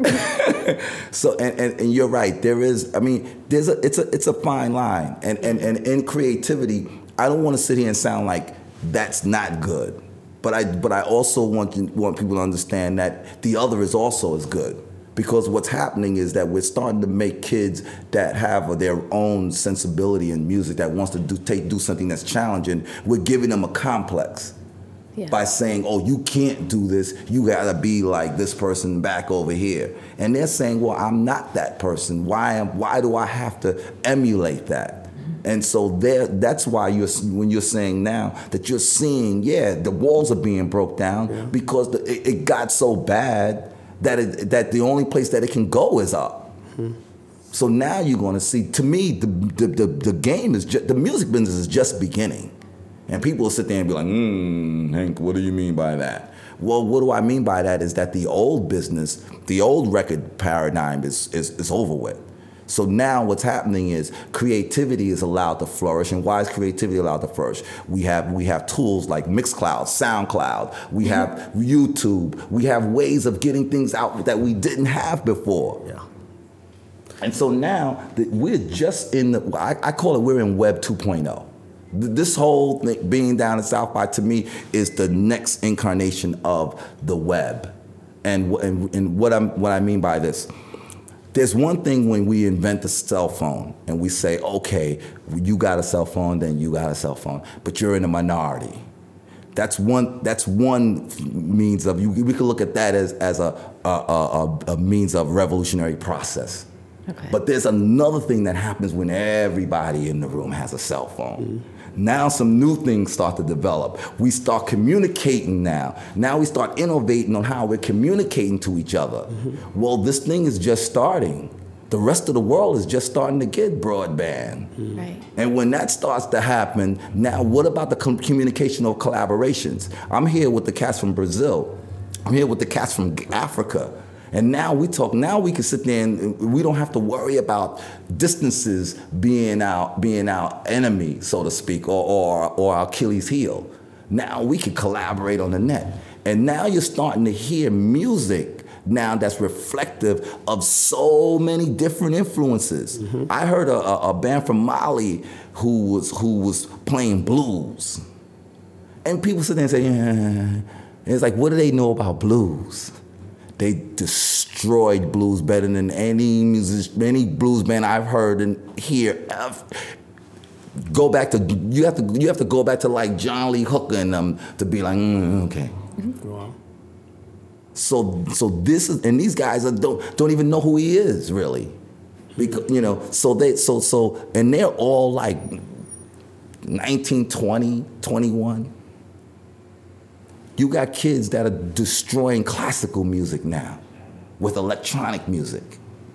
So, and, and, and you're right. There is, I mean, there's a, it's a, it's a fine line. And, and, and in creativity, I don't want to sit here and sound like that's not good. But I, but I also want, want people to understand that the other is also as good. Because what's happening is that we're starting to make kids that have their own sensibility in music, that wants to do, take, do something that's challenging. We're giving them a complex. Yeah. By saying, oh, you can't do this, you gotta be like this person back over here. And they're saying, well, I'm not that person. Why am, why do I have to emulate that? Mm-hmm. And so there, that's why you're, when you're saying now that you're seeing, yeah, the walls are being broke down yeah. because the, it, it got so bad that it, that the only place that it can go is up. Mm-hmm. So now you're gonna see, to me, the, the, the, the game is, just, the music business is just beginning. And people will sit there and be like, hmm, Hank, what do you mean by that? Well, what do I mean by that is that the old business, the old record paradigm is, is, is over with. So now what's happening is creativity is allowed to flourish. And why is creativity allowed to flourish? We have, we have tools like Mixcloud, SoundCloud, we have YouTube, we have ways of getting things out that we didn't have before. Yeah. And so now that we're just in the, I, I call it, we're in Web two point oh. This whole thing, being down at South by, to me, is the next incarnation of the web. And, and, and what, I'm, what I mean by this, there's one thing when we invent a cell phone and we say, okay, you got a cell phone, then you got a cell phone, but you're in a minority. That's one, that's one means of, you, we could look at that as, as a, a, a, a means of revolutionary process. Okay. But there's another thing that happens when everybody in the room has a cell phone. Mm-hmm. Now some new things start to develop. We start communicating now. Now we start innovating on how we're communicating to each other. Mm-hmm. Well, this thing is just starting. The rest of the world is just starting to get broadband. Mm-hmm. Right. And when that starts to happen, now what about the com- communication of collaborations? I'm here with the cats from Brazil. I'm here with the cats from Africa. And now we talk, now we can sit there and we don't have to worry about distances being our, being our enemy, so to speak, or, or, or our Achilles heel. Now we can collaborate on the net. And now you're starting to hear music now that's reflective of so many different influences. Mm-hmm. I heard a, a, a band from Mali who was who was playing blues. And people sit there and say, yeah. And it's like, what do they know about blues? They destroyed blues better than any music, any blues band I've heard and hear. Go back to you have to you have to go back to like John Lee Hooker and them to be like, mm, okay. Mm-hmm. Wow. So so this is and these guys are, don't don't even know who he is really, because you know so they so so and they're all like nineteen, twenty, twenty-one. You got kids that are destroying classical music now with electronic music.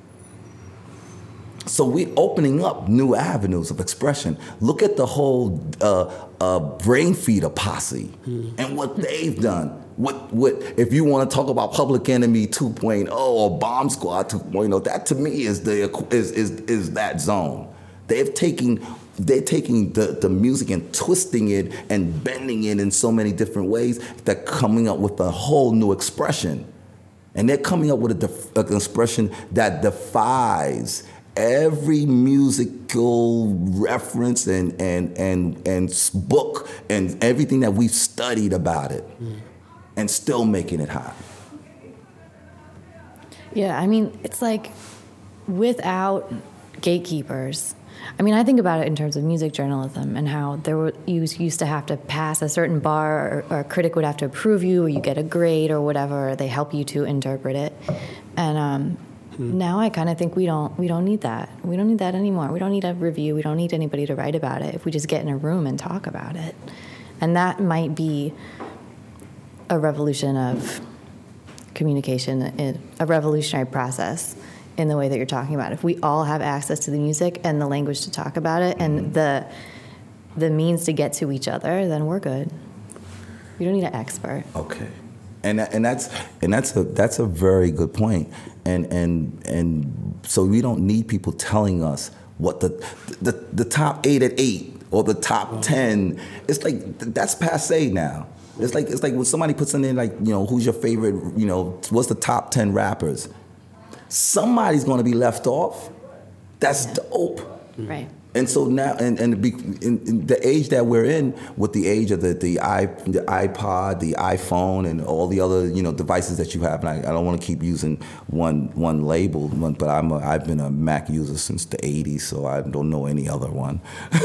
So we're opening up new avenues of expression. Look at the whole uh, uh, Brain Feeder posse mm. and what they've done. What what if you want to talk about Public Enemy two point oh or Bomb Squad two point oh? That to me is the is is is that zone. They've taken. They're taking the, the music and twisting it and bending it in so many different ways. They're coming up with a whole new expression. And they're coming up with a def- an expression that defies every musical reference and, and, and, and book and everything that we've studied about it, mm. and still making it hot. Yeah, I mean, it's like without gatekeepers. I mean, I think about it in terms of music journalism and how there were you used to have to pass a certain bar, or, or a critic would have to approve you, or you get a grade or whatever. Or they help you to interpret it, and um, hmm. now I kind of think we don't we don't need that. We don't need that anymore. We don't need a review. We don't need anybody to write about it. If we just get in a room and talk about it, and that might be a revolution of communication, a revolutionary process. In the way that you're talking about. If we all have access to the music and the language to talk about it and the the means to get to each other, then we're good. You don't need an expert. Okay. And and that's and that's a that's a very good point. And and and so we don't need people telling us what the the, the top eight at eight or the top ten. It's like that's passé now. It's like it's like when somebody puts in there like, you know, who's your favorite, you know, what's the top ten rappers? Somebody's going to be left off. That's yeah. dope. Right. And so now, and, and in, in the age that we're in, with the age of the the, i the iPod, the iPhone, and all the other you know devices that you have, and I, I don't want to keep using one one label, but I'm a, I've been a Mac user since the eighties, so I don't know any other one.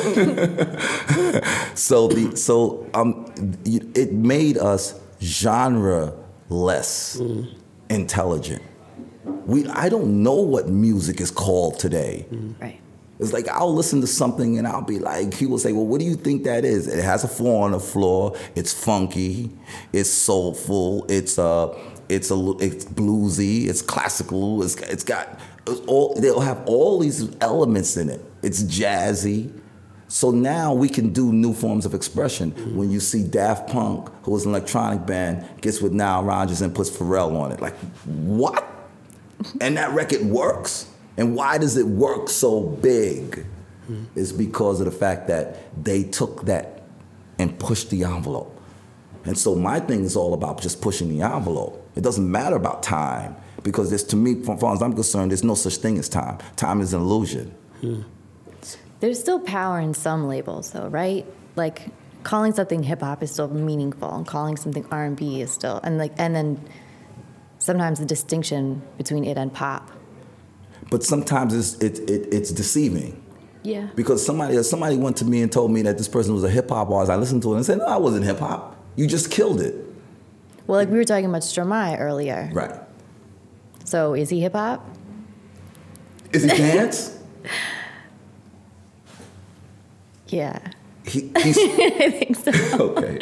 so the so um, it made us genre less mm. intelligent. We, I don't know what music is called today. Mm-hmm. Right. It's like I'll listen to something and I'll be like, he will say, well, what do you think that is? It has a four on the floor. It's funky. It's soulful. It's uh, it's a, it's bluesy. It's classical. It's it's got it's all. They'll have all these elements in it. It's jazzy. So now we can do new forms of expression. Mm-hmm. When you see Daft Punk, who was an electronic band, gets with Nile Rodgers and puts Pharrell on it, like what? And that record works. And why does it work so big? Mm-hmm. It's because of the fact that they took that and pushed the envelope. And so my thing is all about just pushing the envelope. It doesn't matter about time, because there's, to me, as far as I'm concerned, there's no such thing as time. Time is an illusion. Mm-hmm. There's still power in some labels, though, right? Like calling something hip hop is still meaningful, and calling something R and B is still, and like, and then. Sometimes the distinction between it and pop. But sometimes it's it, it, it's deceiving. Yeah. Because somebody somebody went to me and told me that this person was a hip hop artist. I listened to it and said, no, I wasn't hip hop. You just killed it. Well, like we were talking about Stromae earlier. Right. So is he hip hop? Is he dance? Yeah. He, he's, I think so. Okay.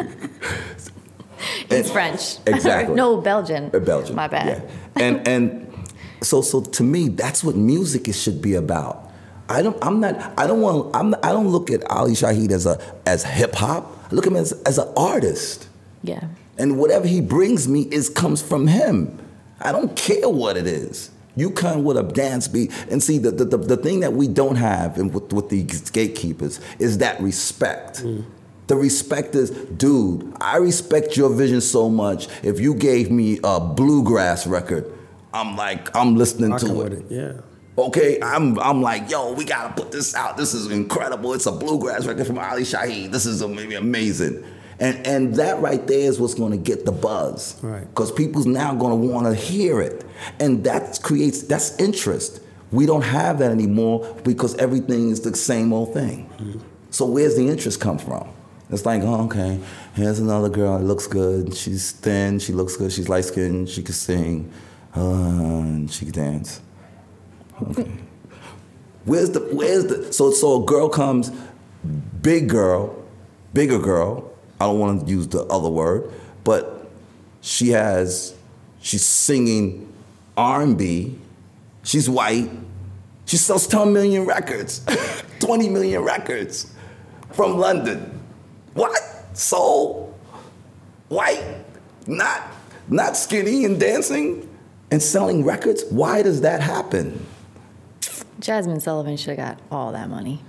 It's and, French. Exactly. No, Belgian. Belgian. My bad. Yeah. And and so so to me, that's what music is, should be about. I don't. I'm not. I don't want. I'm. I don't look at Ali Shaheed as a as hip hop. I look at him as as an artist. Yeah. And whatever he brings me is comes from him. I don't care what it is. You come with a dance beat, and see the the, the, the thing that we don't have, and with, with the gatekeepers, is that respect. Mm. The respect is, dude, I respect your vision so much. If you gave me a bluegrass record, I'm like, I'm listening Rocking to it. with it. Yeah. Okay, I'm I'm like, yo, we gotta put this out. This is incredible. It's a bluegrass record from Ali Shaheed. This is amazing. And and that right there is what's gonna get the buzz. Right. Because people's now gonna wanna hear it. And that creates, that's interest. We don't have that anymore because everything is the same old thing. Mm-hmm. So where's the interest come from? It's like, oh, okay, here's another girl that looks good. She's thin, she looks good, she's light-skinned, she can sing, uh, and she can dance. Okay. Where's the, where's the, so, so a girl comes, big girl, bigger girl, I don't want to use the other word, but she has, she's singing R and B, she's white, she sells ten million records, twenty million records from London. What? Soul, white, not, not skinny and dancing and selling records? Why does that happen? Jasmine Sullivan should have got all that money.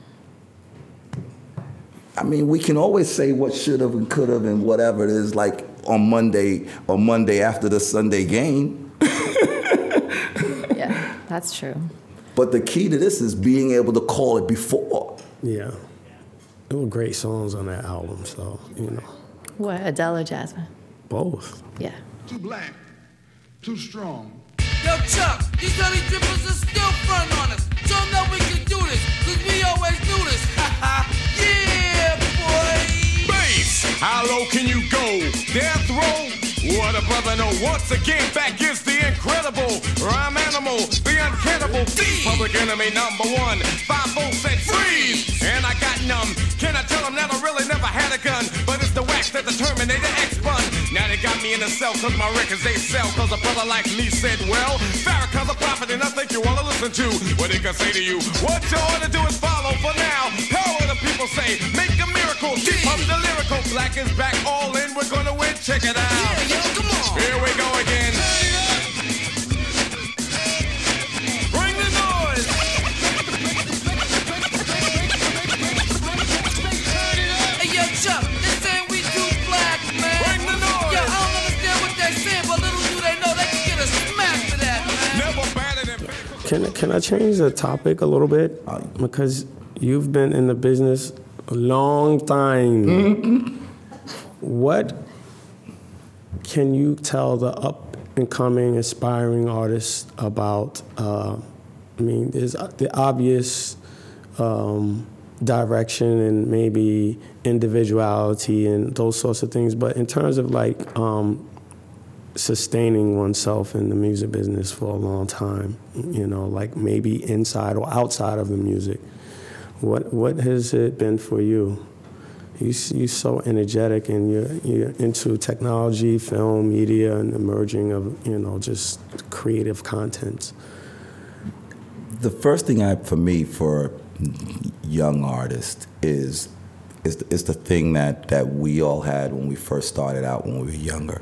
I mean, we can always say what should have and could have and whatever it is, like on Monday or Monday after the Sunday game. Yeah, that's true. But the key to this is being able to call it before. Yeah. There were great songs on that album, so, you know. What, Adele or Jasmine? Both. Yeah. Too black, too strong. Yo, Chuck, these honey drippers are still front on us. Show them that we can do this, cause we always do this. Yeah, boy. Bass, how low can you go? Death row? What a brother know. Once again, back is the incredible rhyme animal, the uncannibal thief. Public enemy number one. Five volts said freeze, and I got numb. Can I tell them that I really never had a gun? But it's the wax that the Terminator X spun. Now they got me in the cell cause my records they sell. Cause a brother like me said, well, Farrakhan's a prophet and I think you wanna listen to what he can say to you. What you ought to do is follow for now. Power the people say, make a miracle. Keep up the lyrical. Black is back, all in, we're gonna win. Check it out. Yeah, yo, come on. Here we go again. Bring the noise. Hey, yo, Chuck, this ain't we too black, man. Bring the noise. Yo, I don't understand what they're saying, but little do they know they can get a smack for that, man. Never better than. Can, can I change the topic a little bit? Because you've been in the business a long time. Mm-hmm. What can you tell the up-and-coming, aspiring artists about, uh, I mean, there's the obvious um, direction and maybe individuality and those sorts of things, but in terms of like um, sustaining oneself in the music business for a long time, you know, like maybe inside or outside of the music, what what has it been for you? You, you're so energetic and you're, you're into technology, film, media, and the merging of, you know, just creative content. The first thing I, for me, for young artists is is the, is the thing that, that we all had when we first started out when we were younger,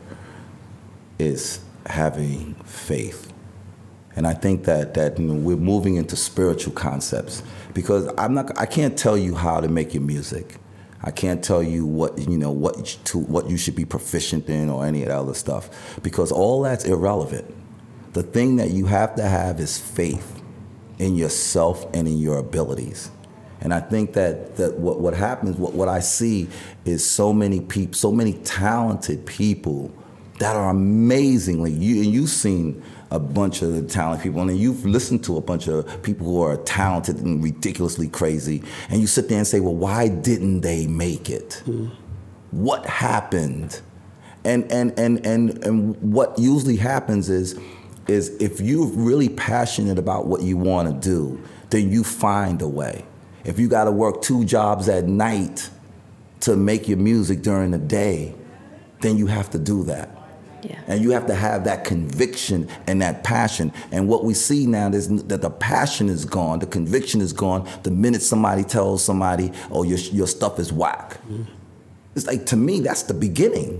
is having faith. And I think that, that you know, we're moving into spiritual concepts because I'm not, I can't tell you how to make your music. I can't tell you what you know what to what you should be proficient in or any of that other stuff because all that's irrelevant. The thing that you have to have is faith in yourself and in your abilities. And I think that, that what, what happens, what, what I see is so many people, so many talented people that are amazingly, you, and you've seen a bunch of talented people, and you've listened to a bunch of people who are talented and ridiculously crazy, and you sit there and say, well, why didn't they make it? Mm. What happened? And, and, and, and, and what usually happens is, is if you're really passionate about what you want to do, then you find a way. If you got to work two jobs at night to make your music during the day, then you have to do that. Yeah. And you have to have that conviction and that passion. And what we see now is that the passion is gone, the conviction is gone the minute somebody tells somebody, oh, your, your stuff is whack. Mm. It's like, to me, that's the beginning.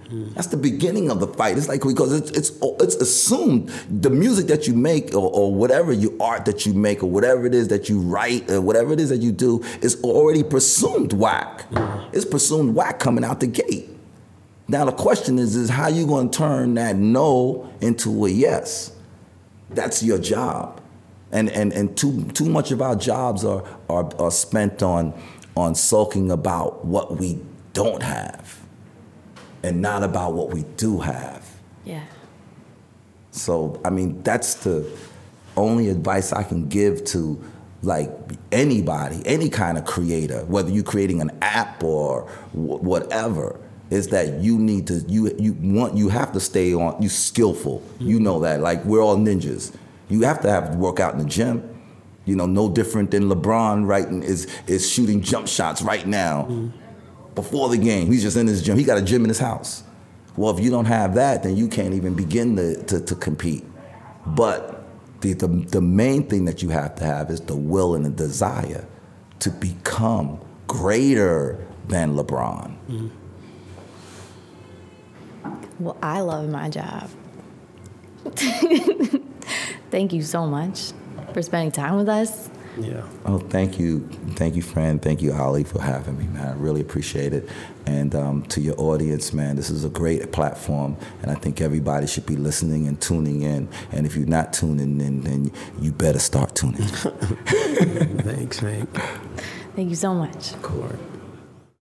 That's the beginning of the fight. It's like, because it's it's it's assumed the music that you make or, or whatever you art that you make or whatever it is that you write or whatever it is that you do is already presumed whack. It's presumed whack coming out the gate. Now the question is, is how you going to turn that no into a yes? That's your job. And and and too too much of our jobs are are, are spent on on sulking about what we don't have. And not about what we do have. Yeah. So, I mean, that's the only advice I can give to, like, anybody, any kind of creator, whether you're creating an app or w- whatever, is that you need to, you you want, you have to stay on, you skillful. Mm-hmm. You know that, like, we're all ninjas. You have to have to work out in the gym. You know, no different than LeBron, right, is, is shooting jump shots right now. Mm-hmm. Before the game, he's just in his gym. He got a gym in his house. Well, if you don't have that, then you can't even begin to, to, to compete. But the, the the main thing that you have to have is the will and the desire to become greater than LeBron. Mm-hmm. Well, I love my job. Thank you so much for spending time with us. Yeah. Oh, thank you. Thank you, friend. Thank you, Ali, for having me, man. I really appreciate it. And um, to your audience, man, this is a great platform, and I think everybody should be listening and tuning in. And if you're not tuning in, then you better start tuning. Thanks, man. Thank you so much. Cool.